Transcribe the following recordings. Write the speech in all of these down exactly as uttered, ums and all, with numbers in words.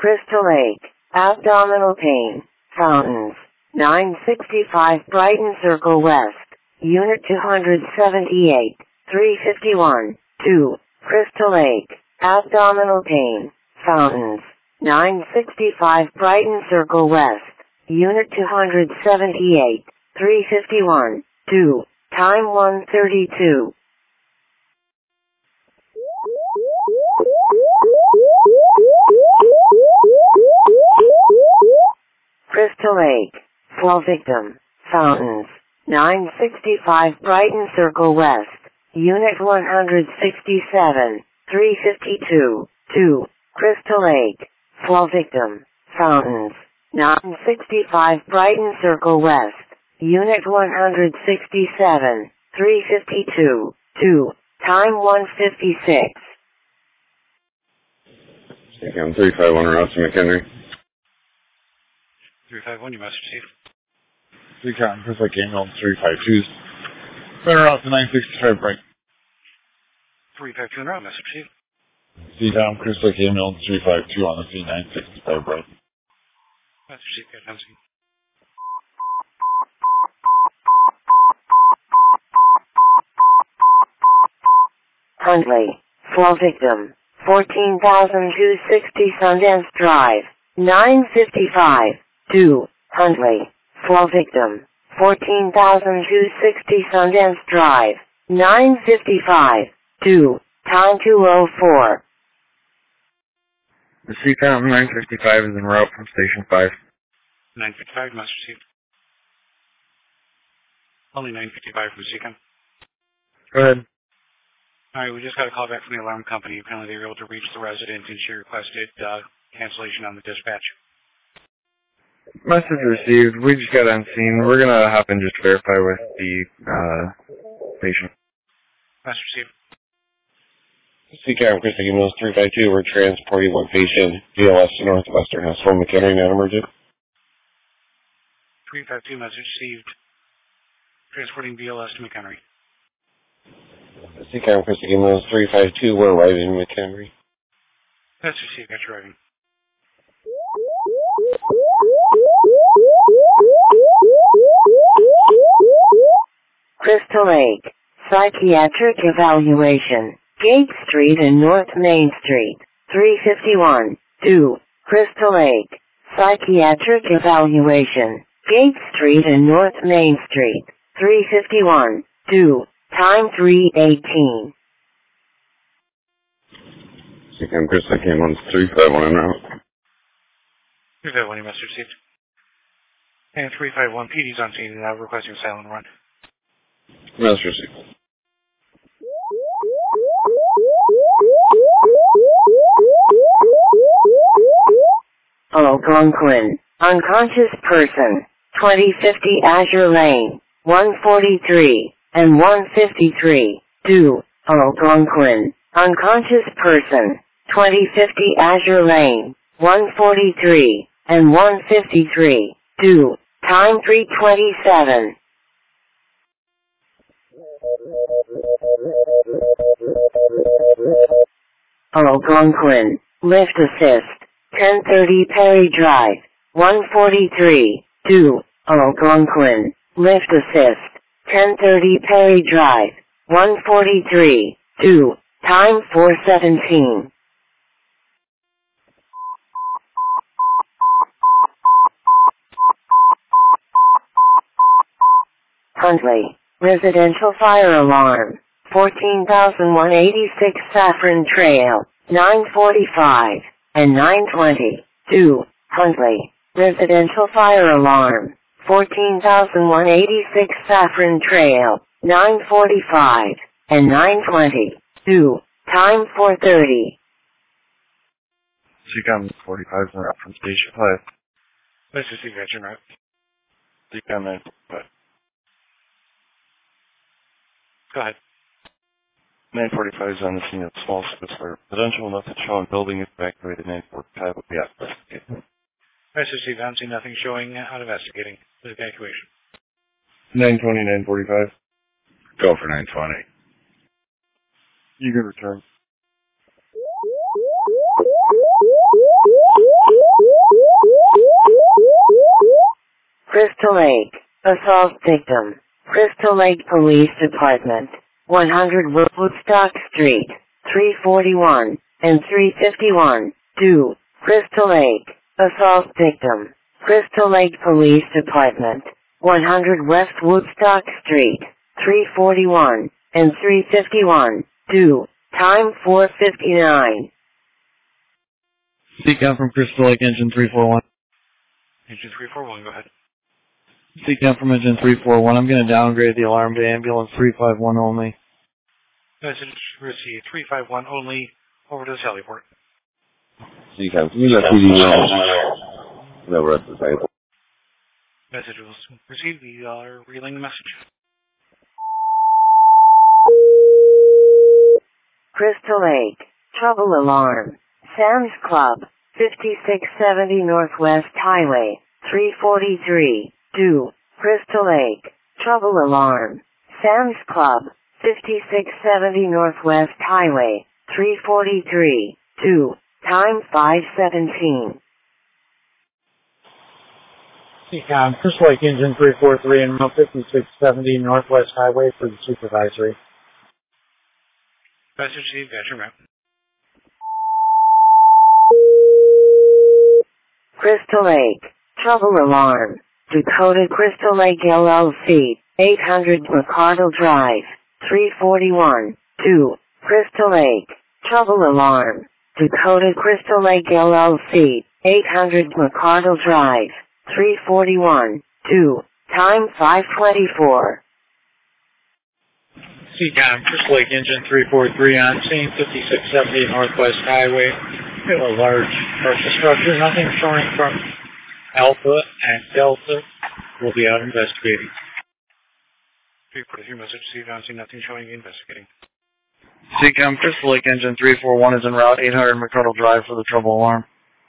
Crystal Lake, abdominal pain, fountains, nine sixty-five Brighton Circle West, Unit two seventy-eight, three fifty-one, two, Crystal Lake, abdominal pain, fountains, nine sixty-five Brighton Circle West, Unit two seventy-eight, three fifty-one, two, time one thirty-two. Crystal Lake, fall victim, fountains, nine sixty-five Brighton Circle West, Unit one sixty-seven, three fifty-two, two, Crystal Lake, fall victim, fountains, nine sixty-five Brighton Circle West, Unit one sixty-seven, three fifty-two, two, time one fifty-six. I'm three five one Rouse McHenry. three five one, you must receive. three Cotton, Chris like Ambulance three five two. Center out to nine sixty-five Bright. three five two in route, must receive. C down, Chris like Ambulance three five two on the C nine sixty-five Bright. Must receive, good, I'm seeing. Huntley, fall victim, fourteen thousand two hundred sixty Sundance Drive, nine fifty-five, two, Huntley, fall victim, fourteen thousand two hundred sixty Sundance Drive, nine fifty-five, two, time two oh four. The C count nine fifty-five is en route from Station five. nine fifty-five, must receive. Only nine fifty-five from C count. Go ahead. Alright, we just got a call back from the alarm company. Apparently they were able to reach the resident and she requested uh, cancellation on the dispatch. Message received. We just got on scene. We're going to hop and just verify with the uh, patient. Message received. C count Chris Mills three five two. We're transporting one patient V L S to Northwestern Hospital McHenry, non-emergent. three five two, message received. Transporting V L S to McHenry. C count Chris Mills three five two. We're arriving in McHenry. Message received, got you arriving. Crystal Lake, psychiatric evaluation, Gate Street and North Main Street, three fifty-one, two, Crystal Lake, psychiatric evaluation, Gate Street and North Main Street, three fifty-one, two, time three eighteen. C count Chris Mills three five one en route. three five one, you message received. And three five one, P D's on scene and now requesting a silent run. Message received. Algonquin, unconscious person, twenty fifty Azure Lane, one forty-three, and one fifty-three, two, Algonquin, unconscious person, twenty fifty Azure Lane, one forty-three, and one fifty-three, two, time three twenty-seven. Algonquin, lift assist, ten thirty Perry Drive, one forty-three, two, Algonquin, lift assist, ten thirty Perry Drive, one forty-three, two, time four seventeen. Huntley, residential fire alarm, fourteen thousand one hundred eighty-six Saffron Trail, nine forty-five, and nine twenty, two, Huntley, residential fire alarm, fourteen thousand one hundred eighty-six Saffron Trail, nine forty-five, and nine twenty, two, time four thirty. C count forty-five en route from Station five. Let's just see that you're right. C count nine forty-five. Go ahead. nine forty-five is on the scene of small space where residential nothing showing building is evacuated. nine forty-five will be out investigated. Let's just see, I don't see nothing showing out investigating the evacuation. nine twenty, nine forty-five. Go for nine twenty. You can return. Crystal Lake, assault victim. Crystal Lake Police Department, one hundred Woodstock Street, three forty-one and three fifty-one. two. Crystal Lake, assault victim. Crystal Lake Police Department, one hundred West Woodstock Street, three forty-one and three fifty-one. two. Time four fifty-nine. C CAM from Crystal Lake, engine three four one. Engine three four one, go ahead. C CAM from engine three four one. I'm going to downgrade the alarm to ambulance three five one only. Message received three five one only. Over to the heliport. C CAM, can you let P D know? No, we're at the table. Message was received. We are relaying the message. Crystal Lake, trouble alarm. Sam's Club, fifty-six seventy Northwest Highway, three forty-three. two. Crystal Lake, trouble alarm. Sam's Club, fifty-six seventy Northwest Highway, three forty-three. two. Time five seventeen. C CAM, Crystal Lake, engine three four three and Route fifty-six seventy Northwest Highway for the supervisory. Message received. Got your map. Crystal Lake, trouble alarm. Dakota Crystal Lake L L C, eight hundred McCardle Drive, three forty-one. two. Crystal Lake, trouble alarm. Dakota Crystal Lake L L C, eight hundred McCardle Drive, three forty-one. two. Time five twenty-four. C CAM, Crystal Lake, engine three four three on scene, fifty-six seventy Northwest Highway. Hit a large partial structure, nothing showing from Alpha and Delta. We'll be out investigating. three forty-three message received. I don't see nothing showing. Investigating. C CAM, Crystal Lake, engine three four one is en route, eight hundred McCardle Drive for the trouble alarm.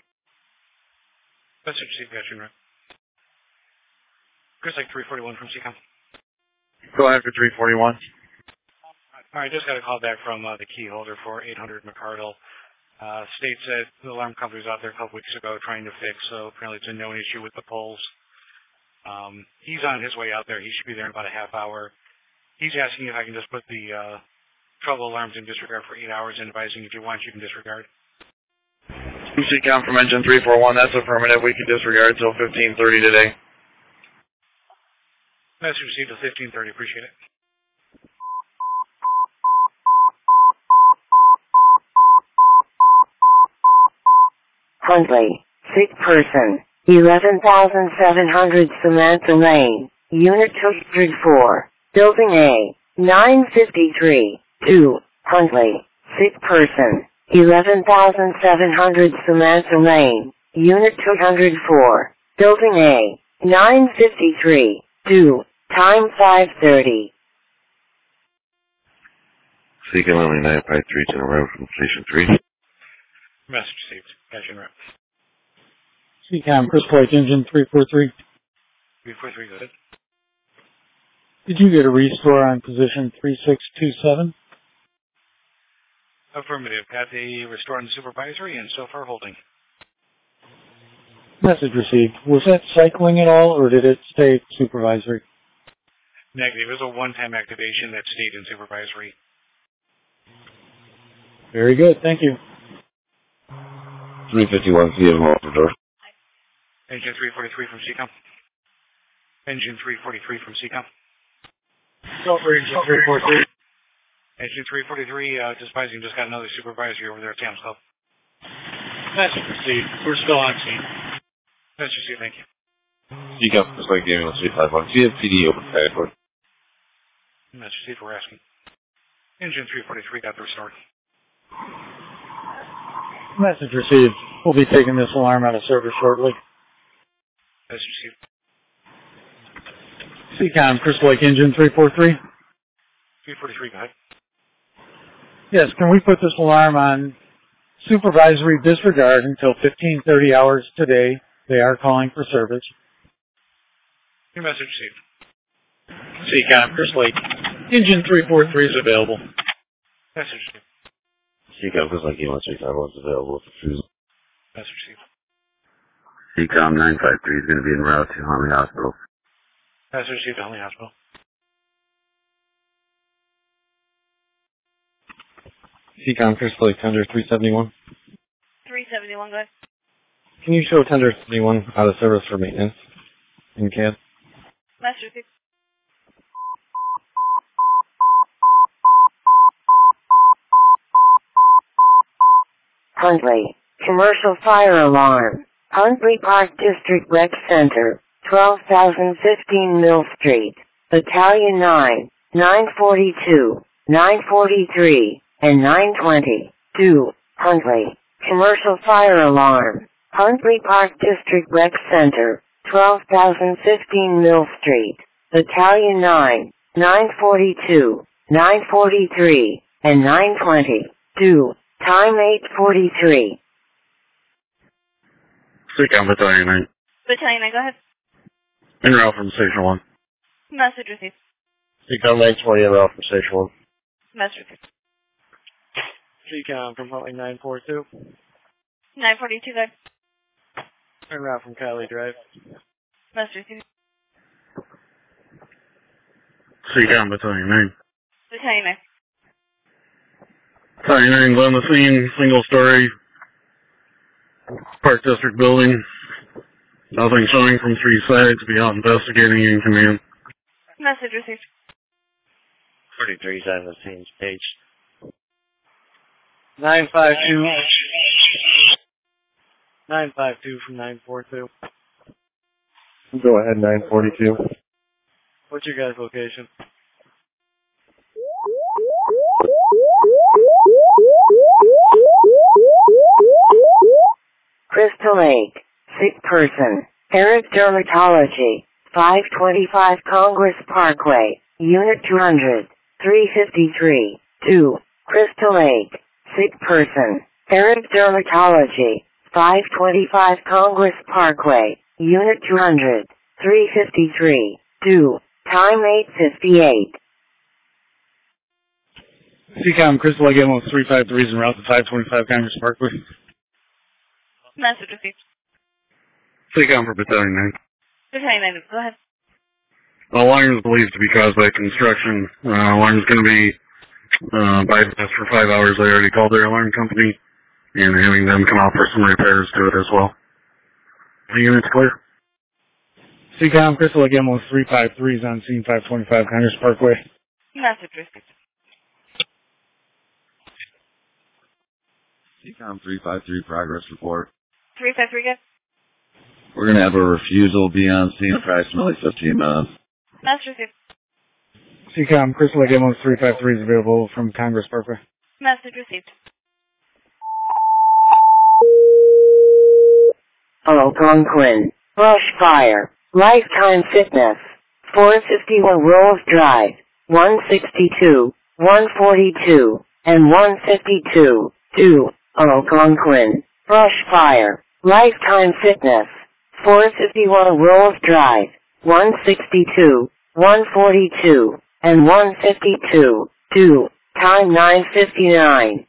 Message received. Got your map. Crystal Lake three forty-one from C CAM. Go ahead for three forty-one. All right, just got a call back from uh, the key holder for eight hundred McCardle. Uh, states that the alarm company was out there a couple weeks ago trying to fix, so apparently it's a known issue with the poles. Um, he's on his way out there. He should be there in about a half hour. He's asking if I can just put the uh, trouble alarms in disregard for eight hours and advising if you want, you can disregard. C CAM from engine three four one, that's affirmative. We can disregard till fifteen thirty today. Message received at fifteen thirty. Appreciate it. Huntley, sick person, eleven thousand seven hundred Samantha Lane, Unit two hundred four, Building A, nine fifty-three. two. Huntley, sick person, eleven thousand seven hundred Samantha Lane, Unit two hundred four, Building A, nine fifty-three. two. Time five thirty. C CAM only nine five three to the road from Station three. Message received. Got your map. C CAM, Crystal Lake, engine three four three. three four three, go ahead. Did you get a restore on position three six two seven? Affirmative. Got the restore and supervisory and so far holding. Message received. Was that cycling at all, or did it stay supervisory? Negative. It was a one-time activation that stayed in supervisory. Very good. Thank you. three fifty-one P M Walterdorf. Engine three forty-three from C CAM. Engine three forty-three from C CAM. Go for engine three forty-three. Engine three forty-three, uh, despising just got another supervisory over there at Sam's Club. Message received. We're still on scene. Message received, thank you. C CAM, just like giving us three five one. Do you have P D open passport? Message received, we're asking. Engine three forty-three got the restored. Message received. We'll be taking this alarm out of service shortly. Message received. C CAM, Crystal Lake, engine three four three. three forty-three, go ahead. Yes, can we put this alarm on supervisory disregard until fifteen thirty hours today? They are calling for service. Your message received. C CAM, Crystal Lake, engine three four three is available. Message received. C CAM, just like you want three five one is available for Susan. Message received. C COM nine five three is going to be en route to Huntley Hospital. That's received Huntley Hospital. C COM Crystal Lake, Tender three seventy-one. three seventy-one, go ahead. Can you show Tender seventy-one out of service for maintenance in C A D? Master six. Huntley. Commercial fire alarm. Huntley Park District Rec Center, twelve thousand fifteen Mill Street. Battalion nine, nine forty-two, nine forty-three, and nine twenty-two. Huntley. Commercial fire alarm. Huntley Park District Rec Center, twelve thousand fifteen Mill Street. Battalion nine, nine forty-two, nine forty-three, and nine twenty-two. Time eight forty-three. C COM Battalion nine. Battalion nine, go ahead. En route from Station one. Message received. C COM nine twenty en route from Station one. Message received. C COM from Huntley nine four two. nine forty-two, go ahead. En route from Kylie Drive. Message received. C COM Battalion nine. Battalion nine. Battalion nine on the scene, single story, Park District building. Nothing showing from three sides. Be out investigating in command. Message received. forty-three's on the same stage. nine five two. nine five two from nine four two. Go ahead, nine forty-two. What's your guys' location? Crystal Lake. Sick person. Eric Dermatology. five twenty-five Congress Parkway. Unit two hundred. three fifty-three. two. Crystal Lake. Sick person. Eric Dermatology. five twenty-five Congress Parkway. Unit two hundred. three fifty-three. two. Time eight fifty-eight. C COM Crystal Lake Ambulance three five three is en route to five twenty-five Congress Parkway. Message received. C COM for Battalion nine. Battalion nine, go ahead. Alarm is believed to be caused by construction. Uh, alarm is going to be uh, bypassed for five hours. I already called their alarm company and having them come out for some repairs to it as well. The unit's clear. C COM Crystal Lake Ambulance three five three is on scene five twenty-five Congress Parkway. Message received. C COM three five three progress report. three five three, good. We're going to have a refusal be on scene approximately fifteen minutes. Message received. C COM Crystal Lake Ambulance three five three is available from Congress Parkway. Message received. Algonquin. Brush fire. Lifetime Fitness. four fifty-one Rolls Drive. one sixty-two, one forty-two, and one fifty-two. two. Algonquin. Brush fire. Lifetime Fitness. four fifty-one Rolls Drive. one sixty-two, one forty-two, and one fifty-two. two. Time nine fifty-nine.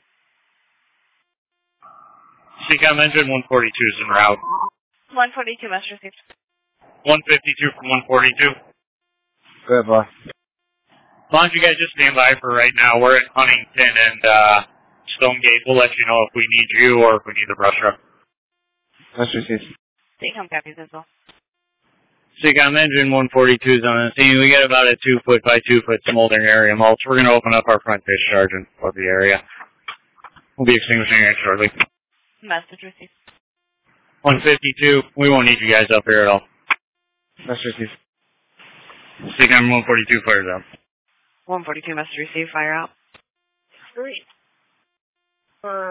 C COM engine one forty-two is en route. one forty-two, message received. one fifty-two from one forty-two. Go ahead, boss. As long as you guys just stand by for right now, we're at Huntington and uh, Stonegate. We'll let you know if we need you or if we need the brush truck. Message received. C COM copies as well. C COM engine one forty-two is on the scene. We got about a two foot by two foot smoldering area mulch. We're going to open up our front discharge and flood the area. We'll be extinguishing it shortly. Message received. one fifty-two, we won't need you guys up here at all. Message received. C COM one forty-two fires out. one forty-two, message received, fire out. Three. Uh.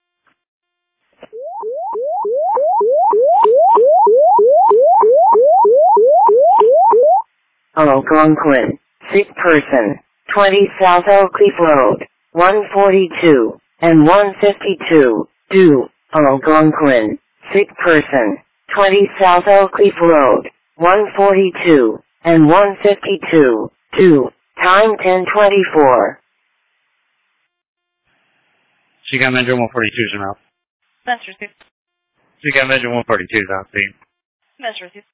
Algonquin. Sick person. twenty South Oakleaf Road. one forty-two and one fifty-two. two. Algonquin. Sick person. twenty South Oakleaf Road. one forty-two and one fifty-two. two. Time ten twenty-four. C COM engine one forty-two is out. Message received. C COM engine one forty-two is on scene. Message received.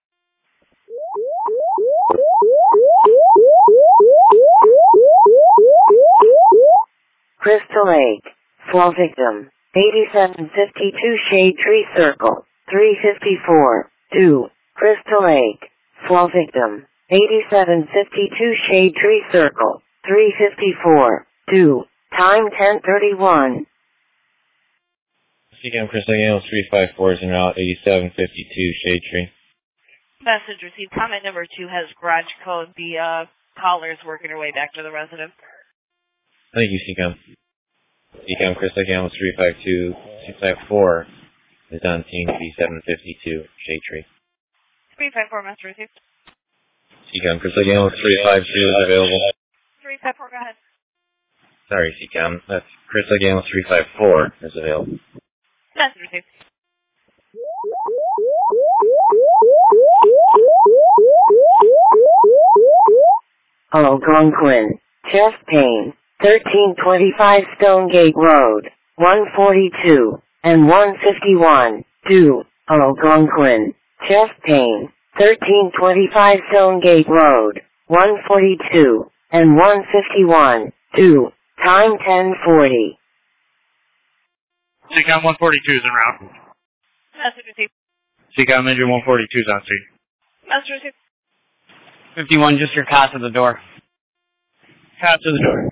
Crystal Lake. Fall victim. eighty-seven fifty-two Shade Tree Circle. three fifty-four. two. Crystal Lake. Fall victim. eighty-seven fifty-two Shade Tree Circle. three fifty-four. two. Time ten thirty-one. Seacam Crystal Gale three five four is en route eighty-seven fifty-two Shade Tree. Message received. Comment number two has garage code. The uh, caller is working her way back to the residence. Thank you, Seacam. Seacam Crystal Gale three five two six five four is on scene eighty-seven fifty-two Shade Tree. three five four, message received. Seacam Crystal Gale three five two is available. three five four, go ahead. Sorry, Seacam. That's Crystal Gale three five four is available. Message received. Algonquin. Chest pain. thirteen twenty-five Stonegate Road. one forty-two and one fifty-one. two. Algonquin. Chest pain. thirteen twenty-five Stonegate Road. one forty-two and one fifty-one. two. Time ten forty. Seacom one forty-two is en route. Message received. Seacom engine one forty-two is on scene. Message received. fifty-one, just your cot to the door. Cot to the door.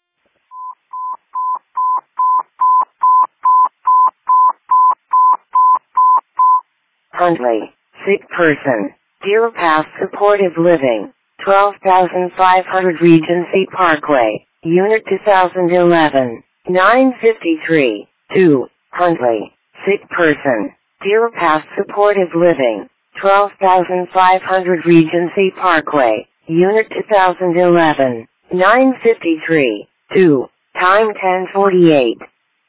Huntley. Sick person. Deer Pass Supportive Living. twelve thousand five hundred Regency Parkway. Unit two thousand eleven. nine fifty-three. two. Huntley. Sick person. Deer Pass Supportive Living. twelve thousand five hundred Regency Parkway. Unit two thousand eleven. nine fifty-three. two. Time ten forty-eight.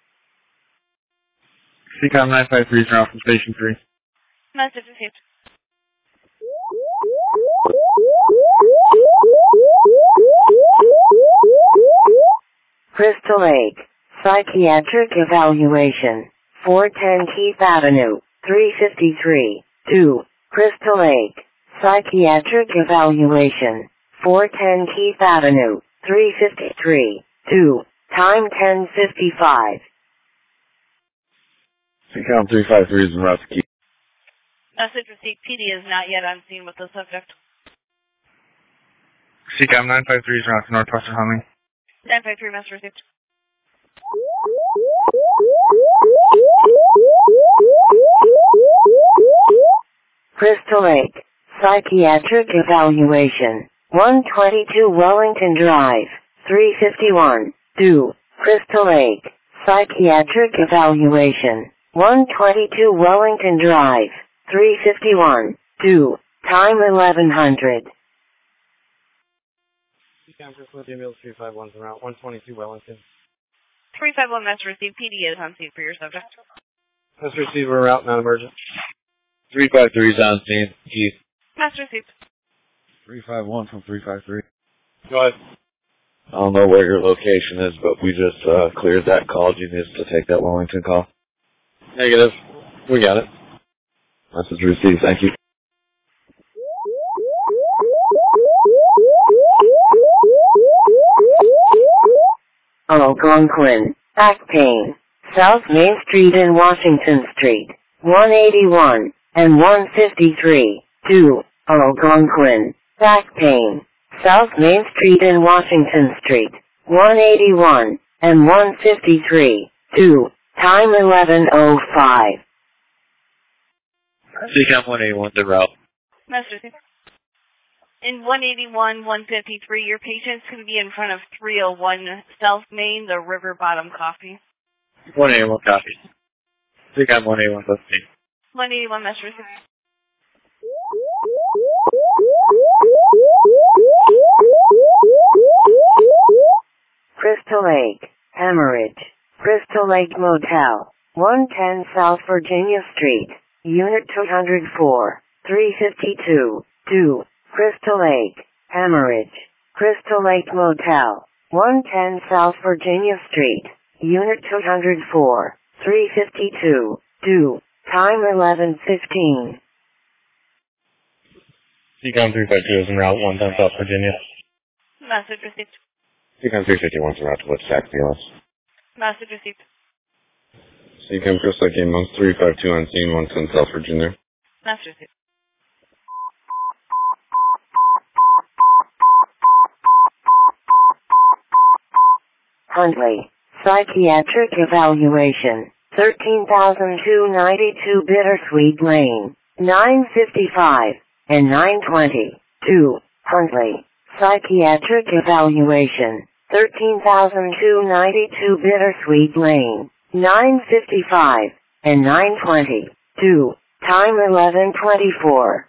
Seacom nine five three is en route from Station three. Message received. Crystal Lake. Psychiatric Evaluation. four ten Keith Avenue. three fifty-three. two. Crystal Lake. Psychiatric Evaluation. four ten Keith Avenue. three fifty-three. two. Time ten fifty-five. Seacom three five three is en route to Keith. Message received. P D is not yet on scene with the subject. Seacom nine five three is en route to Northwestern Huntley. nine five three, message received. Crystal Lake. Psychiatric Evaluation. one twenty-two Wellington Drive. three fifty-one. two. Crystal Lake. Psychiatric Evaluation. one twenty-two Wellington Drive. three fifty-one. two. Time eleven hundred. Seacam Crystal Gale three five one is en route one twenty-two Wellington. three five one, message received. P D is on scene for your subject. Let's receive a route, not emergent. three five three is on scene. Keith. Message received. three five one from three five three. Go ahead. I don't know where your location is, but we just uh, cleared that call. Do you need us to take that Wellington call? Negative. We got it. Message received. Thank you. Algonquin. Back pain. South Main Street and Washington Street. one eighty-one and one fifty-three. two. Algonquin. Back pain. South Main Street and Washington Street. one eighty-one and one fifty-three. two. Time eleven oh five. Seacom one eighty-one is en route. Message received. In one eighty-one, one fifty-three, your patient's going to be in front of three oh one South Main, the River Bottom Coffee. one eighty-one copy. Seacom one eighty-one is on scene. one eighty-one, message received. Crystal Lake. Hemorrhage. Crystal Lake Motel. one ten South Virginia Street. Unit two oh four. three fifty-two. two. Crystal Lake. Hemorrhage. Crystal Lake Motel. one ten South Virginia Street. Unit two oh four. three fifty-two. two. Time eleven fifteen. Seacom three five two is en route, one ten South Virginia. Message received. Seacom three fifty-one is en route to Woodstock, B L S. Message received. Seacom Crystal Game one three five two on scene, one ten South Virginia. Message received. Huntley, psychiatric evaluation, thirteen thousand two hundred ninety-two Bittersweet Lane, nine fifty-five, and nine twenty-two, Huntley, psychiatric evaluation, thirteen thousand two hundred ninety-two Bittersweet Lane, nine fifty-five, and nine twenty-two, time eleven twenty-four.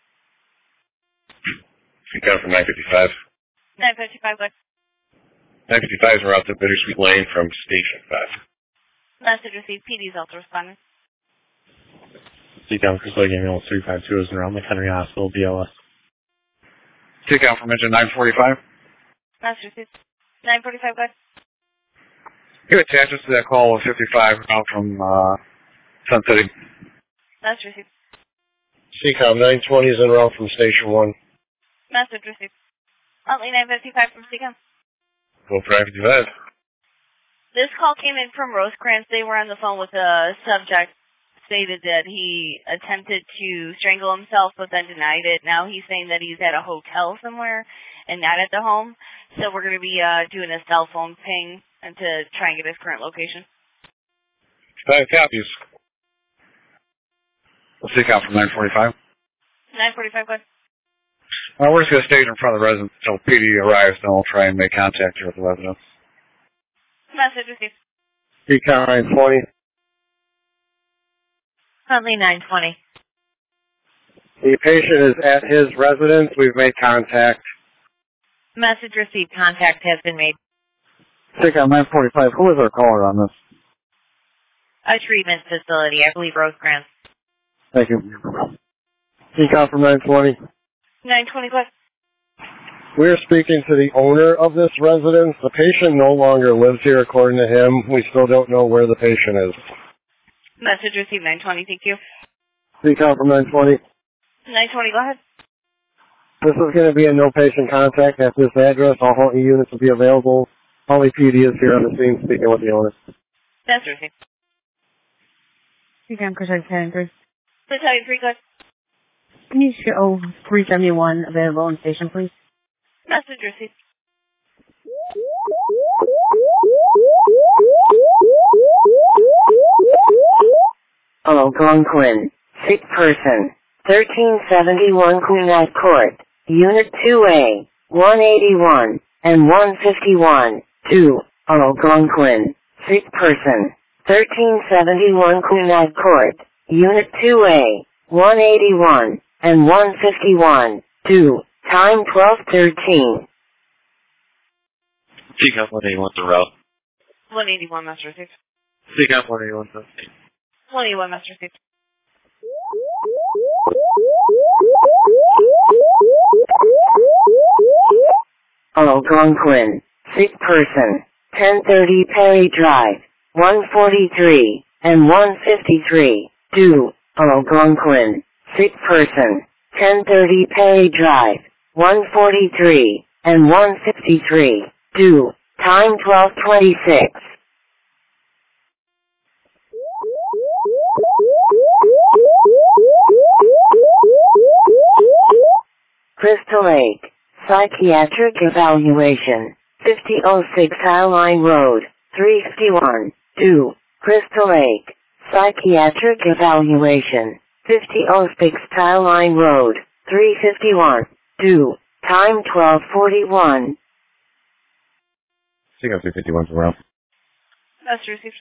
Seacom from nine fifty-five. nine fifty-five, good. nine fifty-five is en route to Bittersweet Lane from Station five. Message received. P D's also responding. Seacom Crystal Game one three five two is en route, McHenry Hospital, B L S. Seacom from engine nine forty-five. Message received. nine forty-five, good. You attach us to that call with fifty-five out from uh, Sun City. Message received. Seacom nine twenty is en route from Station one. Message received. Huntley nine fifty-five from Seacom. Go for nine fifty-five. This call came in from Rosecrans. They were on the phone with a subject, stated that he attempted to strangle himself but then denied it. Now he's saying that he's at a hotel somewhere and not at the home. So we're going to be uh, doing a cell phone ping and to try and get his current location. Five copies. Seacom from nine forty-five. nine forty-five, good. Uh, we're just going to stay in front of the residence until P D arrives, then we'll try and make contact here with the residents. Message received. Seacom nine twenty. Huntley nine twenty. The patient is at his residence. We've made contact. Message received. Contact has been made. Seacom nine forty-five. Who is our caller on this? A treatment facility. I believe Rosecrans. Thank you. Seacom from nine twenty. nine twenty, good. We're speaking to the owner of this residence. The patient no longer lives here, according to him. We still don't know where the patient is. Message received. nine twenty, thank you. Seacom from nine twenty. nine twenty, go ahead. This is going to be a no patient contact at this address. All Huntley units will be available. Only P D is here on the scene speaking with the owner. Message received. Seacom Crystal ten three. Battalion three, good. Can you show three seventy-one available in station, please? Message received. Algonquin, sick person, thirteen seventy-one Quinat Court, Unit two A, one eighty-one, and one fifty-one, two, Algonquin, sick person, thirteen seventy-one Quinat Court, Unit two A, one eighty-one, and one fifty-one, two, time twelve thirteen. Seacom one eighty-one to route. one eighty-one, message received. Seacom one eighty-one to one eighty-one, message received. Algonquin, sick person, ten thirty Perry Drive, one forty-three, and one fifty-three, two, Algonquin, sick person, ten thirty Perry Drive, one forty-three, and one fifty-three, two, time twelve twenty-six. Crystal Lake, psychiatric evaluation, fifty oh six Highline Road, three fifty-one, two, Crystal Lake, psychiatric evaluation, fifty oh six Highline Road, three fifty-one, two, time twelve forty-one. Seacom three fifty-one to route. Message received.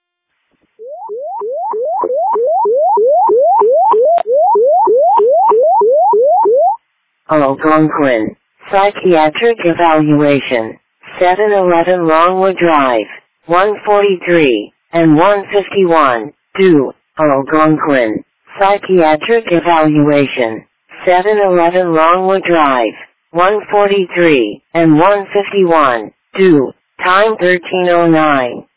Algonquin, psychiatric evaluation, seven eleven Longwood Drive, one forty-three, and one fifty-one, two, Algonquin, psychiatric evaluation, seven eleven Longwood Drive, one forty-three, and one fifty-one, two, time thirteen oh nine.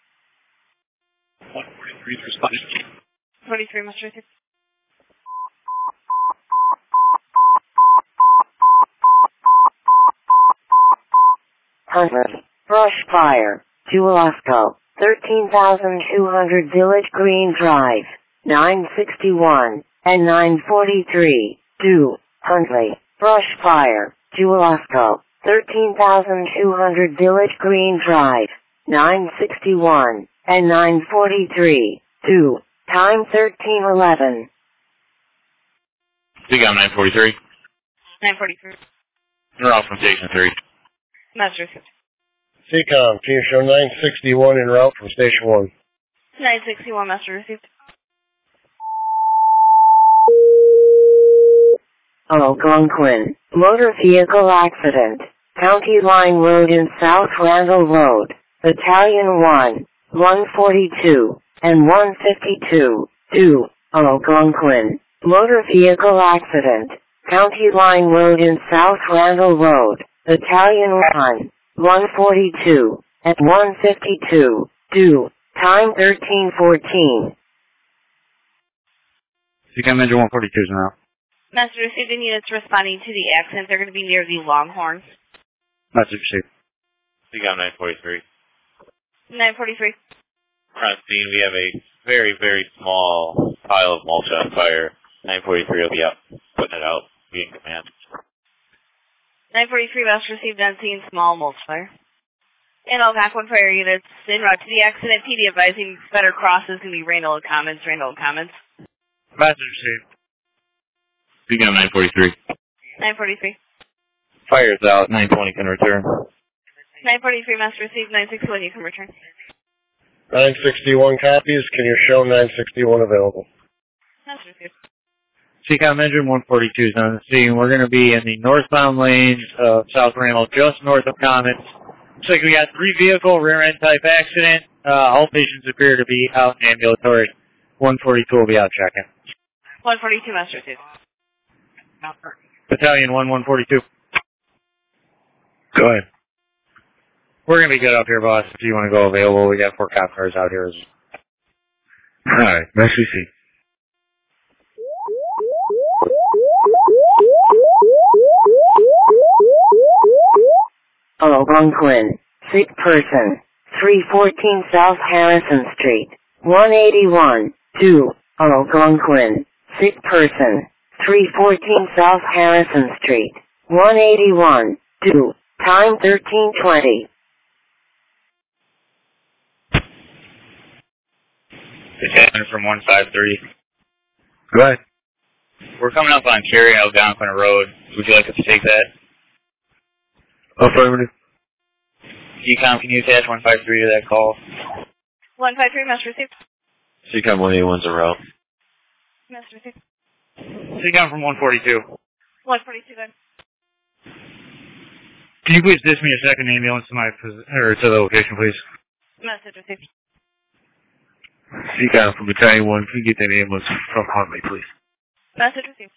responding. twenty-three, message received. Huntley. Brush fire. Julasco. thirteen thousand two hundred Village Green Drive. nine sixty-one and nine forty-three. two. Huntley. Brush fire. Julasco. thirteen thousand two hundred Village Green Drive. nine sixty-one and nine forty-three. two. Time thirteen eleven. C COM nine forty-three. nine forty-three. We're off from Station three. Master received. C COM, can you show nine sixty-one en route from Station one? nine sixty-one, Master received. Algonquin. Motor vehicle accident. County Line Road in South Randall Road. Battalion one, one forty-two, and one fifty-two. two. Algonquin. Motor vehicle accident. County Line Road in South Randall Road. Battalion one, one forty-two, and one fifty-two. two. Time thirteen fourteen. C COM Engine one forty-two is now. Master received. The units responding to the accident. They're going to be near the Longhorn. Master received. C COM nine forty-three. nine forty-three. We're on scene. We have a very, very small pile of mulch on fire. nine forty-three will be out, putting it out, being command. nine forty-three, Master received on scene, small mulch fire. And Algonquin fire units en route to the accident. P D advising better crosses can be Randall Commons, Randall Commons. Master received. C COM nine forty-three. nine forty-three. Fire's out. nine twenty can return. nine forty-three, Master received. nine sixty-one, you can return. nine sixty-one copies. Can you show nine sixty-one available? Master received. C COM Engine one forty-two is on the scene. We're going to be in the northbound lanes of South Randall, just north of Commons. Looks like we got three vehicle rear end type accident. Uh, all patients appear to be out in ambulatory. one forty-two will be out checking. one forty-two, Master received. Battalion one, one forty-two. Go ahead. We're going to be good up here, boss. If you want to go available, we got four cop cars out here. All right. Nice to see. Algonquin. Sick person. three fourteen South Harrison Street. one eighty-one. two. Algonquin. Sick person. three fourteen South Harrison Street. one eighty-one. two. Time thirteen twenty. Battalion from one five three. Go ahead. We're coming up on Cherry Algonquin Road. Would you like us to take that? Affirmative. C COM, can you attach one five three to that call? one five three, Master received. C COM one eighty-one's a route. Master received. C COM from one forty-two. one forty-two, go ahead. Can you please dish me a second ambulance to my pos- or to the location, please? Message received. C COM from Battalion one. Can you get that ambulance from Huntley, please? Message received.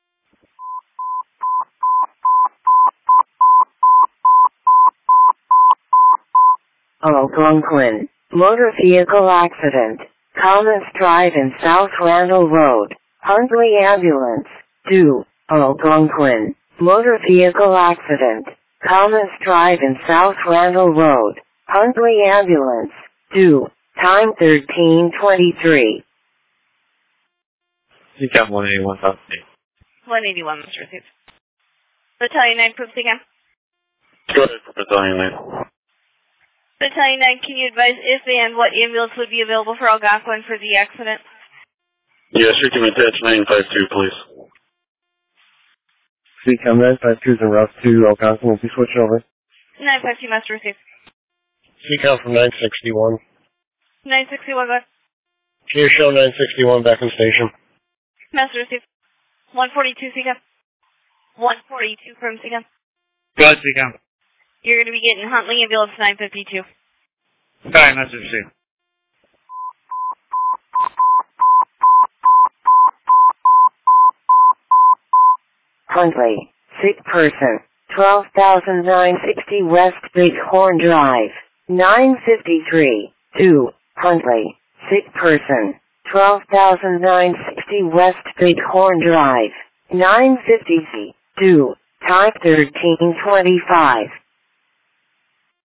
Algonquin. Motor vehicle accident. Commons Drive in South Randall Road. Huntley ambulance. two. Algonquin. Motor vehicle accident. Commons Drive in South Randall Road. Huntley ambulance. two. Time thirteen twenty-three. C COM one eighty-one, South State. one eighty-one, Master received. Battalion nine, proof C COM. Go ahead for Battalion nine. Battalion nine, can you advise if and what ambulance would be available for Algonquin for the accident? Yes, you can attach nine five two, please. C COM nine five two is en route to Algonquin. Will be switched over. nine five two, Master received. C COM from nine sixty-one. nine sixty-one, go ahead. Can you show nine sixty-one back in station? Master received. one forty-two, C COM. one forty-two from C COM. Go ahead, C COM. You're going to be getting Huntley ambulance nine fifty-two. Sorry, message received. Huntley. Sick person. twelve thousand nine hundred sixty West Bighorn Drive. nine fifty-three. two. Huntley. Sick person. twelve thousand nine hundred sixty West Bighorn Drive. nine fifty. two. Time thirteen twenty-five.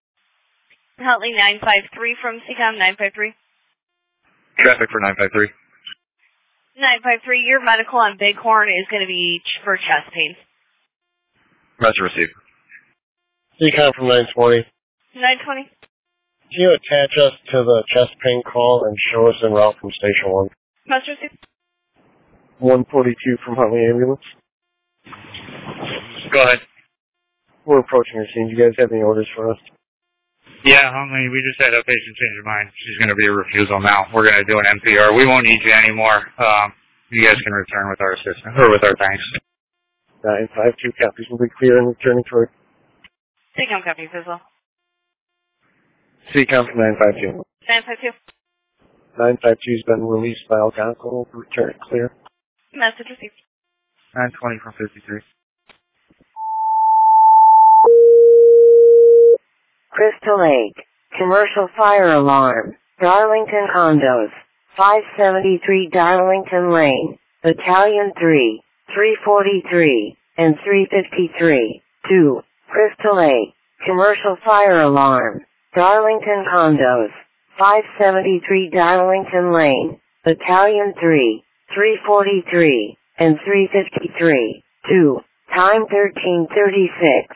Huntley nine five three from C COM nine five three. Traffic for nine five three. nine five three, your medical on Bighorn is going to be ch- for chest pains. Roger, received. C COM from nine twenty. nine twenty. Can you attach us to the chest pain call and show us en route from Station one? Master received. one forty-two from Huntley Ambulance. Go ahead. We're approaching your scene. Do you guys have any orders for us? Yeah, only we just had a patient change her mind. She's going to be a refusal now. We're going to do an M P R. We won't need you anymore. Um, you guys can return with our assistance, or with our thanks. nine five two copies will be clear and returning toward C COM copy, Fizzle. C COM from nine five two. nine five two. nine five two's been released by Algonquin. Return clear. Message received. nine twenty from fifty-three. Crystal Lake. Commercial fire alarm. Darlington condos. five seventy-three Darlington Lane. Battalion three. three forty-three. And three fifty-three. two. Crystal Lake. Commercial fire alarm. Darlington condos. five seventy-three Darlington Lane. Battalion three. three forty-three. And three fifty-three. two. Time thirteen thirty-six.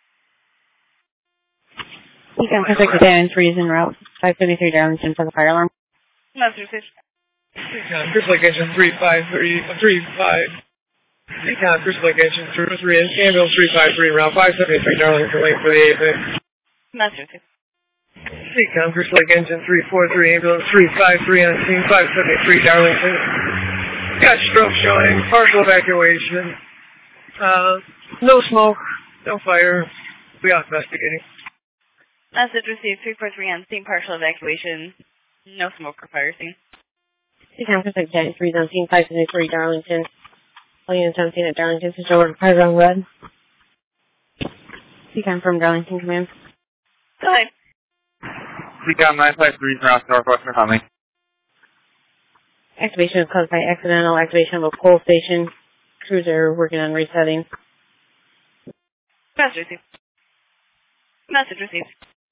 C COM Pacific Battalion three is en route. five seventy-three Darlington for the fire alarm. Message received. C COM Crystal Lake Engine three five three, three five. C COM Crystal Lake Engine three three, ambulance three five three, route five seventy-three Darlington Lane for the apex. Message received. C COM Crystal Lake Engine three four three, ambulance three five three on scene five seventy-three Darlington. Got stroke showing, partial evacuation. Uh, no smoke, no fire. We are investigating. Message received. three four three on scene, partial evacuation. No smoke or fire scene. C COM Pacific Battalion three is on scene. five seventy-three Darlington. All units on scene at Darlington. Switch over to fire on red. C COM from Darlington Command. Go ahead. C COM nine five three, North Northwestern Huntley. Activation is caused by accidental activation of a pole station. Crews are working on resetting. Message received. Message received.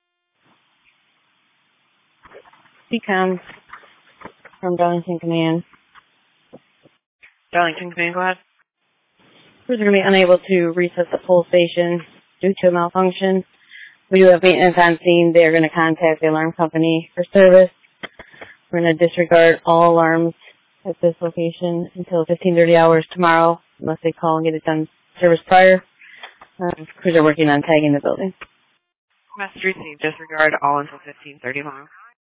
C COM from Darlington Command. Darlington Command, go ahead. Crews are going to be unable to reset the pole station due to a malfunction. We do have maintenance on scene. They're going to contact the alarm company for service. We're going to disregard all alarms at this location until fifteen thirty hours tomorrow, unless they call and get it done service prior. Uh, crews are working on tagging the building. Message received. Disregard all until fifteen thirty tomorrow.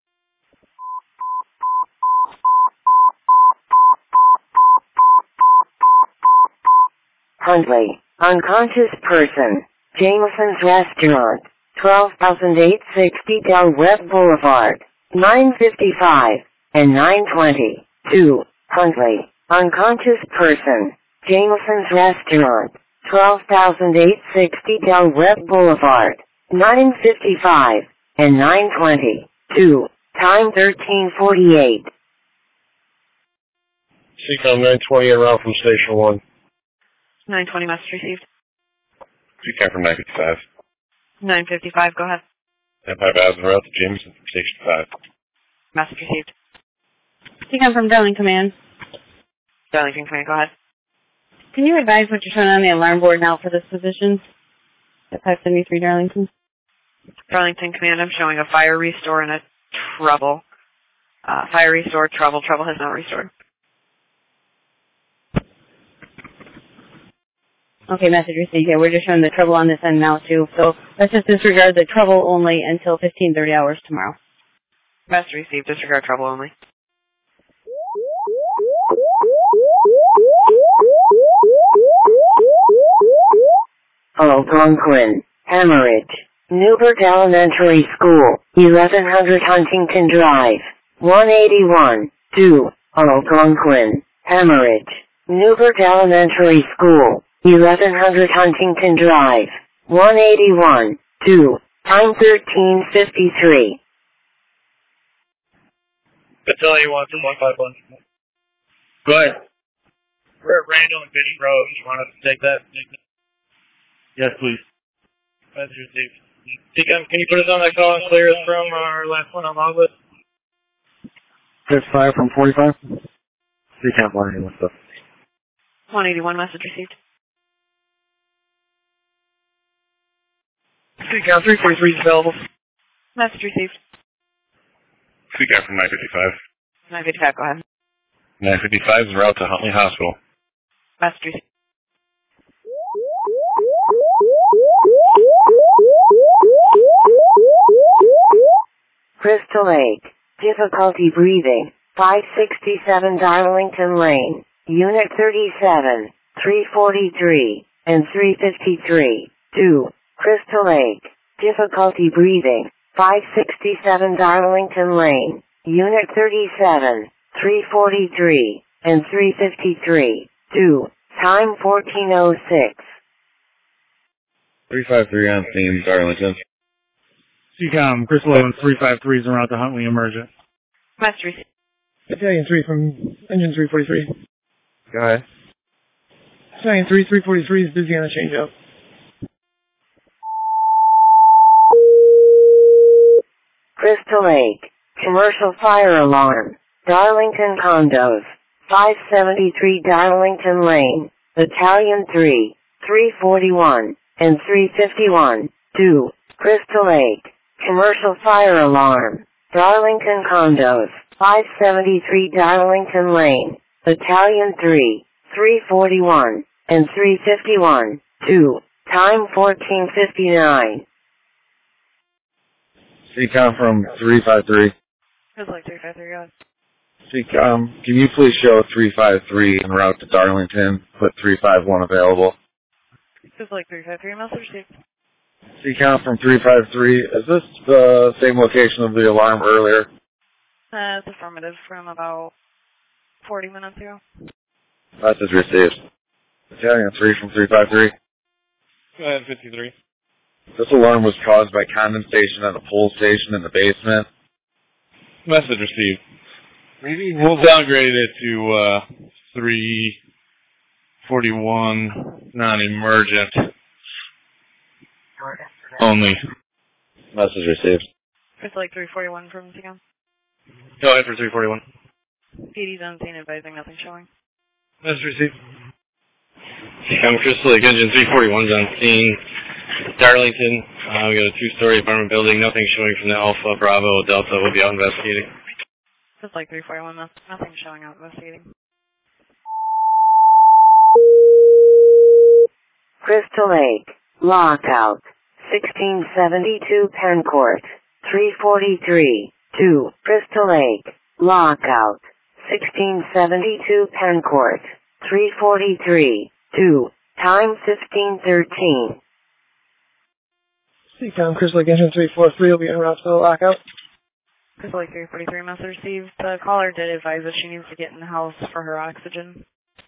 Huntley. Unconscious person. Jameson's Restaurant. twelve thousand eight hundred sixty Del Webb Boulevard. nine fifty-five and nine twenty. two. Huntley. Unconscious person. Jameson's Restaurant. twelve thousand eight hundred sixty Del Webb Boulevard. nine fifty-five and nine twenty. two. Time thirteen forty-eight. C COM nine twenty en route from Station one. nine twenty message received. C COM from nine fifty-five. nine fifty-five, go ahead. ten five Avenue route to Jameson from Station five. Message received. C COM from Darlington Command. Darlington Command, go ahead. Can you advise what you're showing on the alarm board now for this position? At five seventy-three Darlington. Darlington Command, I'm showing a fire restore and a trouble. Uh, fire restore, trouble, trouble has not restored. Okay, message received. Yeah, we're just showing the trouble on this end now too. So let's just disregard the trouble only until fifteen thirty hours tomorrow. Message received. Disregard trouble only. Algonquin. Hemorrhage. Newbert Elementary School. eleven hundred Huntington Drive. one eighty-one. two. Algonquin. Hemorrhage. Newbert Elementary School. eleven hundred Huntington Drive. one eighty-one. two. Time thirteen fifty-three. Battalion one from one five one. Go ahead. We're at Randall and Benny Road. You want us to take that? Yes, please. Message received. Deacon, can you put us on that call and clear us from our last one on log list? fifty-five from forty-five. Decamp line, what's up? one eighty-one, message received. Decamp three forty-three is available. Message received. Seacap from nine fifty-five. nine fifty-five, go ahead. nine fifty-five is route to Huntley Hospital. Message received. Crystal Lake. Difficulty breathing. five sixty-seven Darlington Lane. Unit thirty-seven, three forty-three, and three fifty-three. two. Crystal Lake. Difficulty breathing. five sixty-seven Darlington Lane. Unit thirty-seven, three forty-three, and three fifty-three. two. Time fourteen oh six. three five three on scene, Darlington. C COM, Crystal Lake three five three is en route to Huntley Emergent. Message received. Battalion three from engine three forty-three. Go ahead. Battalion three, three forty-three is busy on a changeout. Crystal Lake. Commercial fire alarm. Darlington condos. five seventy-three Darlington Lane. Battalion three, three forty-one, and three fifty-one. two. Crystal Lake. Commercial fire alarm. Darlington condos. five seventy-three Darlington Lane. Battalion three, three forty-one, and three fifty-one. two. Time fourteen fifty-nine. C COM from three five three. Crystal Lake three five three, go ahead. C COM, can you please show three five three en route to Darlington? Put three five one available. Crystal Lake three five three, message received. C COM from three five three. Is this the same location of the alarm earlier? Uh, it's affirmative from about forty minutes ago. Message received. Battalion three from three five three. Go ahead, fifty-three. This alarm was caused by condensation at a pull station in the basement. Message received. Maybe we'll downgrade it to uh, three forty-one non-emergent only. Message received. Crystal Lake three forty-one from C COM. Go ahead for three forty-one. P D's on scene advising nothing showing. Message received. I'm Crystal Lake Engine three forty-one's on scene. Darlington, uh, we got a two-story apartment building, nothing showing from the Alpha, Bravo, Delta. We'll be out investigating. Crystal Lake three forty-one, no- nothing showing out investigating. Crystal Lake. Lockout. sixteen seventy-two Pencourt. three forty-three. two. Crystal Lake. Lockout. sixteen seventy-two Pencourt. three forty-three. two. Time fifteen thirteen. C COM, Crystal Lake engine three forty-three will be en route to the lockout. Crystal Lake three forty-three, message received. The caller did advise that she needs to get in the house for her oxygen.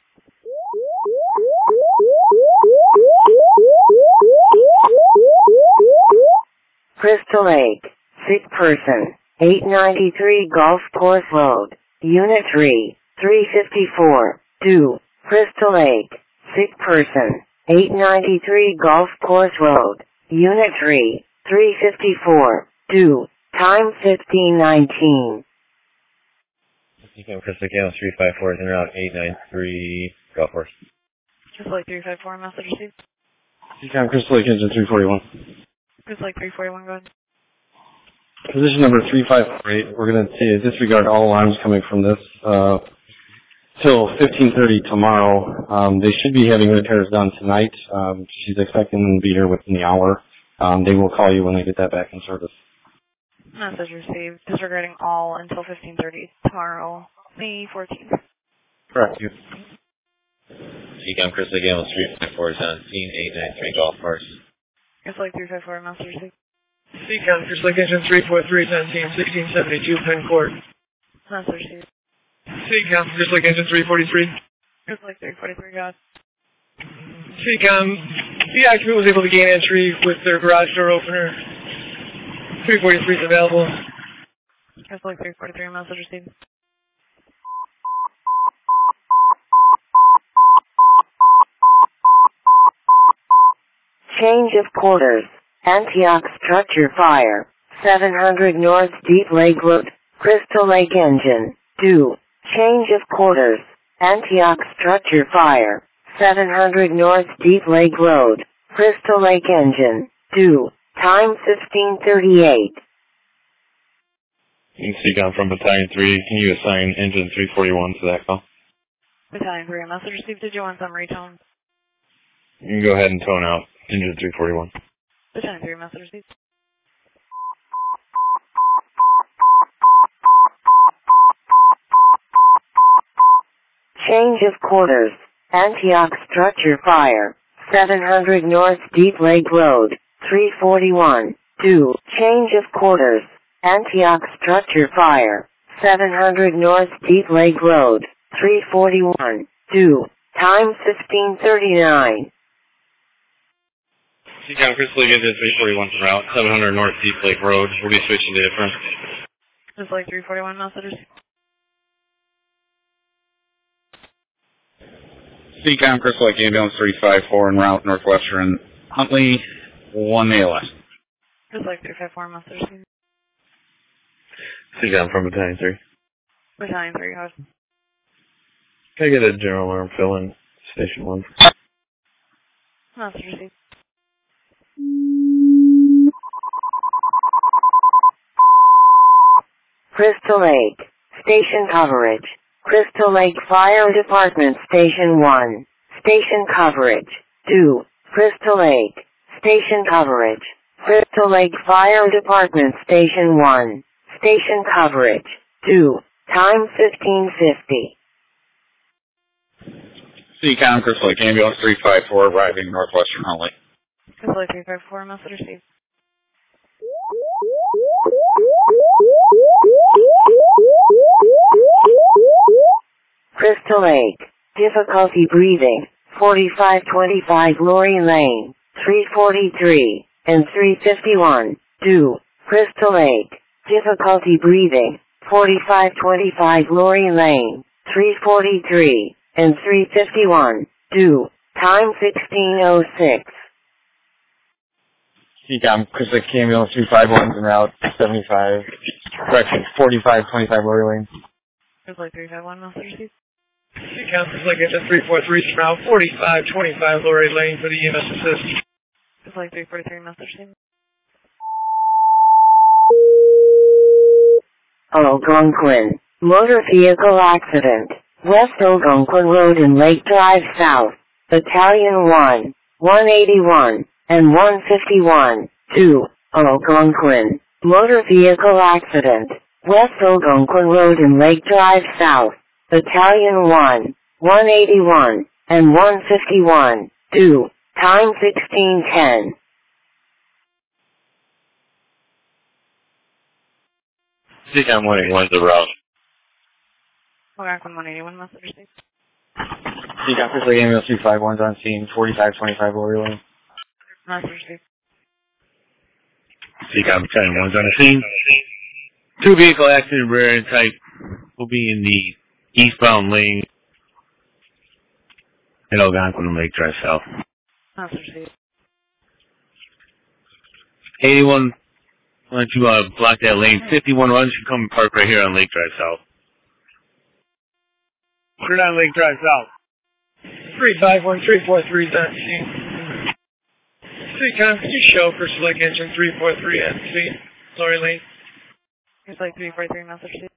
Crystal Lake. Sick person. eight ninety-three Golf Course Road. Unit three, three fifty-four. two. Crystal Lake. Sick person. eight ninety-three Golf Course Road. Unit three, three fifty-four. two. Time fifteen nineteen. C COM, Crystal Lake three five four is en route eight nine three Golf Course. Crystal Lake three five four, message received. C COM, Crystal Lake engine three forty-one. Crystal Lake three forty-one, go ahead. Position number three five eight, we're going to disregard all alarms coming from this uh, till fifteen thirty tomorrow. Um, they should be having repairs done tonight. Um, she's expecting them to be here within the hour. Um, they will call you when they get that back in service. Message received. Disregarding all until fifteen thirty tomorrow, May fourteenth. Correct. C COM, Crystal Lake three five four is on scene eight nine three Golf Course. Crystal Lake three five four, message received. C COM, Crystal Lake engine three forty-three is on scene sixteen seventy-two Pencourt. Message received. C COM, Crystal Lake engine three forty-three. Crystal Lake three forty-three, go ahead. C COM, the occupant was able to gain entry with their garage door opener. three forty-three is available. Crystal Lake three forty-three, message received. Change of quarters. Antioch structure fire. seven hundred North Deep Lake Road, Crystal Lake engine. two. Change of quarters. Antioch structure fire. seven hundred North Deep Lake Road, Crystal Lake engine. two. Time fifteen thirty-eight. Seacom from Battalion three, can you assign engine three forty-one to that call? Battalion three, message received. Did you want some retone? You can go ahead and tone out engine three forty-one. Battalion three, message received. Change of quarters. Antioch structure fire. seven hundred North Deep Lake Road, three forty-one. two. Change of quarters. Antioch structure fire. seven hundred North Deep Lake Road, three forty-one. two. Time fifteen thirty-nine. Seacom Crystal Lake engine three forty-one en route, seven hundred North Deep Lake Road. We'll be switching to different. Just like three forty-one, message received. Seacom Crystal Lake ambulance three five four en route Northwestern Huntley, one A L S. Just like three five four, message received. Seacom from Battalion three. Battalion three, host. Can I get a general alarm fill in Station one? Message received. Crystal Lake. Station coverage. Crystal Lake Fire Department Station one. Station coverage. two. Crystal Lake. Station coverage. Crystal Lake Fire Department Station one. Station coverage. two. Time fifteen fifty. Seacom Crystal Lake ambulance three five four arriving Northwestern Huntley. Crystal Lake three five four, message received. Crystal Lake. Difficulty breathing. forty-five twenty-five Lori Lane. three forty-three and three fifty-one. two. Crystal Lake. Difficulty breathing. forty-five twenty-five Lori Lane. three forty-three and three fifty-one. two. Time sixteen oh six. Seacom Crystal Lake ambulance three five one en route seventy-five. Correction, forty-five twenty-five Lori Lane. Crystal Lake three five one, message received. Seacom Crystal Lake engine three four three en route forty-five twenty-five Lori Lane for the E M S assist. Crystal Lake three forty-three, message received. Algonquin. Motor vehicle accident. West Algonquin Road and Lake Drive South. Battalion one, one eighty-one, and one fifty-one. two. Algonquin. Motor vehicle accident. West Algonquin Road and Lake Drive South. Battalion one, one eighty-one, and one fifty-one. two. Time sixteen ten. Seacom one eighty-one to route. Algonquin one eighty-one, message received. Seacom Crystal Lake ambulance three five one's on scene, forty-five twenty-five Lori Lane. Message received. Seacom Battalion one's on the scene. Two vehicle accident, rear end type, will be in the eastbound lane at Algonquin and Lake Drive South. Message received. eighty-one, why don't you uh, block that lane? fifty-one, why don't you come and park right here on Lake Drive South? Put it on Lake Drive South. three five one three four three is on scene. Seacom, can you show Crystal Lake engine three four three at scene? Lori Lane. Crystal Lake three forty-three, message received.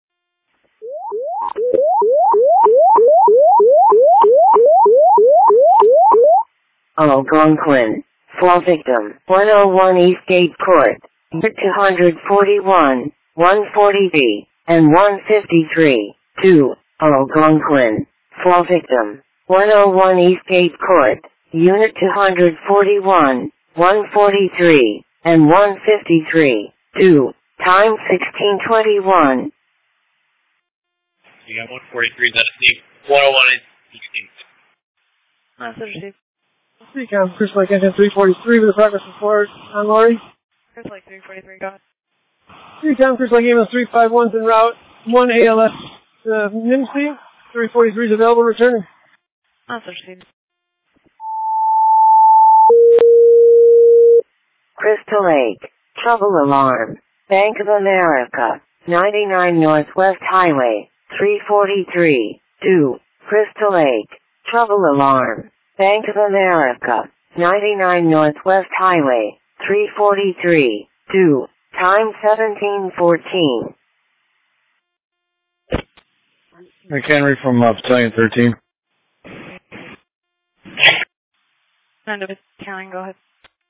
Algonquin. Fall victim. one oh one Eastgate Court. two forty-one, one forty-three, and one fifty-three. two. Algonquin. Fall victim. one oh one Eastgate Court. Unit two forty-one, one forty-three, and one fifty-three. two. Time sixteen twenty-one. You got one forty-three, that's the one oh one Eastgate. Message received. Seacom Crystal Lake engine three forty-three with a progress report on Lori. Crystal Lake three forty-three, go ahead. Seacom Crystal Lake ambulance three five one's en route, one A L S uh, Nimsey, three forty-three is available, returning. Message received. Crystal Lake, trouble alarm. Bank of America, ninety-nine Northwest Highway, three forty-three, two, Crystal Lake, trouble alarm. Bank of America, ninety-nine Northwest Highway, three forty-three, two, time seventeen fourteen. Rick Henry from uh, Battalion thirteen. End of battalion, go ahead.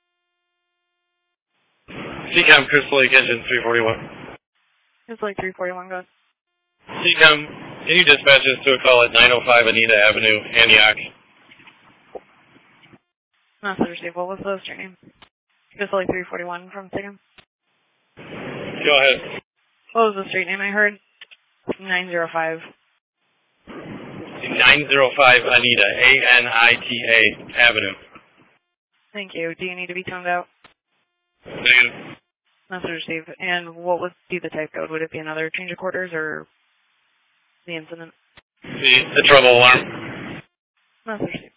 C COM, Crystal Lake, engine three forty-one. It's like three forty-one, go ahead. C COM, can you dispatch us to a call at nine oh five Anita Avenue, Antioch? Message received. What was the street name? Crystal Lake three forty-one from C COM. Go ahead. What was the street name I heard? nine oh five. nine oh five Anita, A N I T A, Avenue. Thank you. Do you need to be toned out? Negative. Message received. And what would be the type code? Would it be another change of quarters or the incident? The, the trouble alarm. Message received.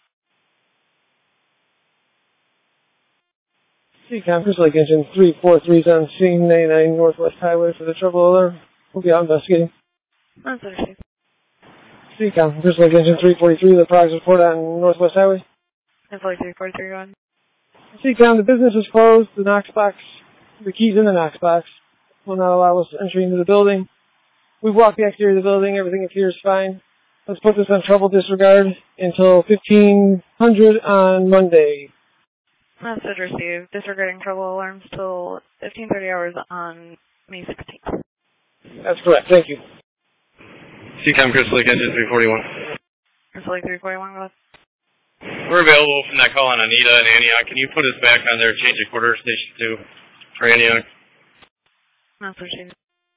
C COM, Crystal Lake Engine three forty-three is on scene, ninety-nine Northwest Highway for the trouble alarm. We'll be out investigating. Message received. C COM, Crystal Lake Engine three forty-three, the progress report on Northwest Highway. It's like three forty-three, go ahead. C COM, the business is closed. The Knox box, the key's in the Knox box, will not allow us entry into the building. We've walked the exterior of the building. Everything appears fine. Let's put this on trouble disregard until fifteen hundred on Monday. Message received. Disregarding trouble alarms till fifteen thirty hours on May sixteenth. That's correct. Thank you. C COM, Crystal Lake, engine three forty-one. It's like three forty-one, go ahead. We're available from that call on Anita and Antioch. Can you put us back on their change of quarter station two for Antioch? Message received.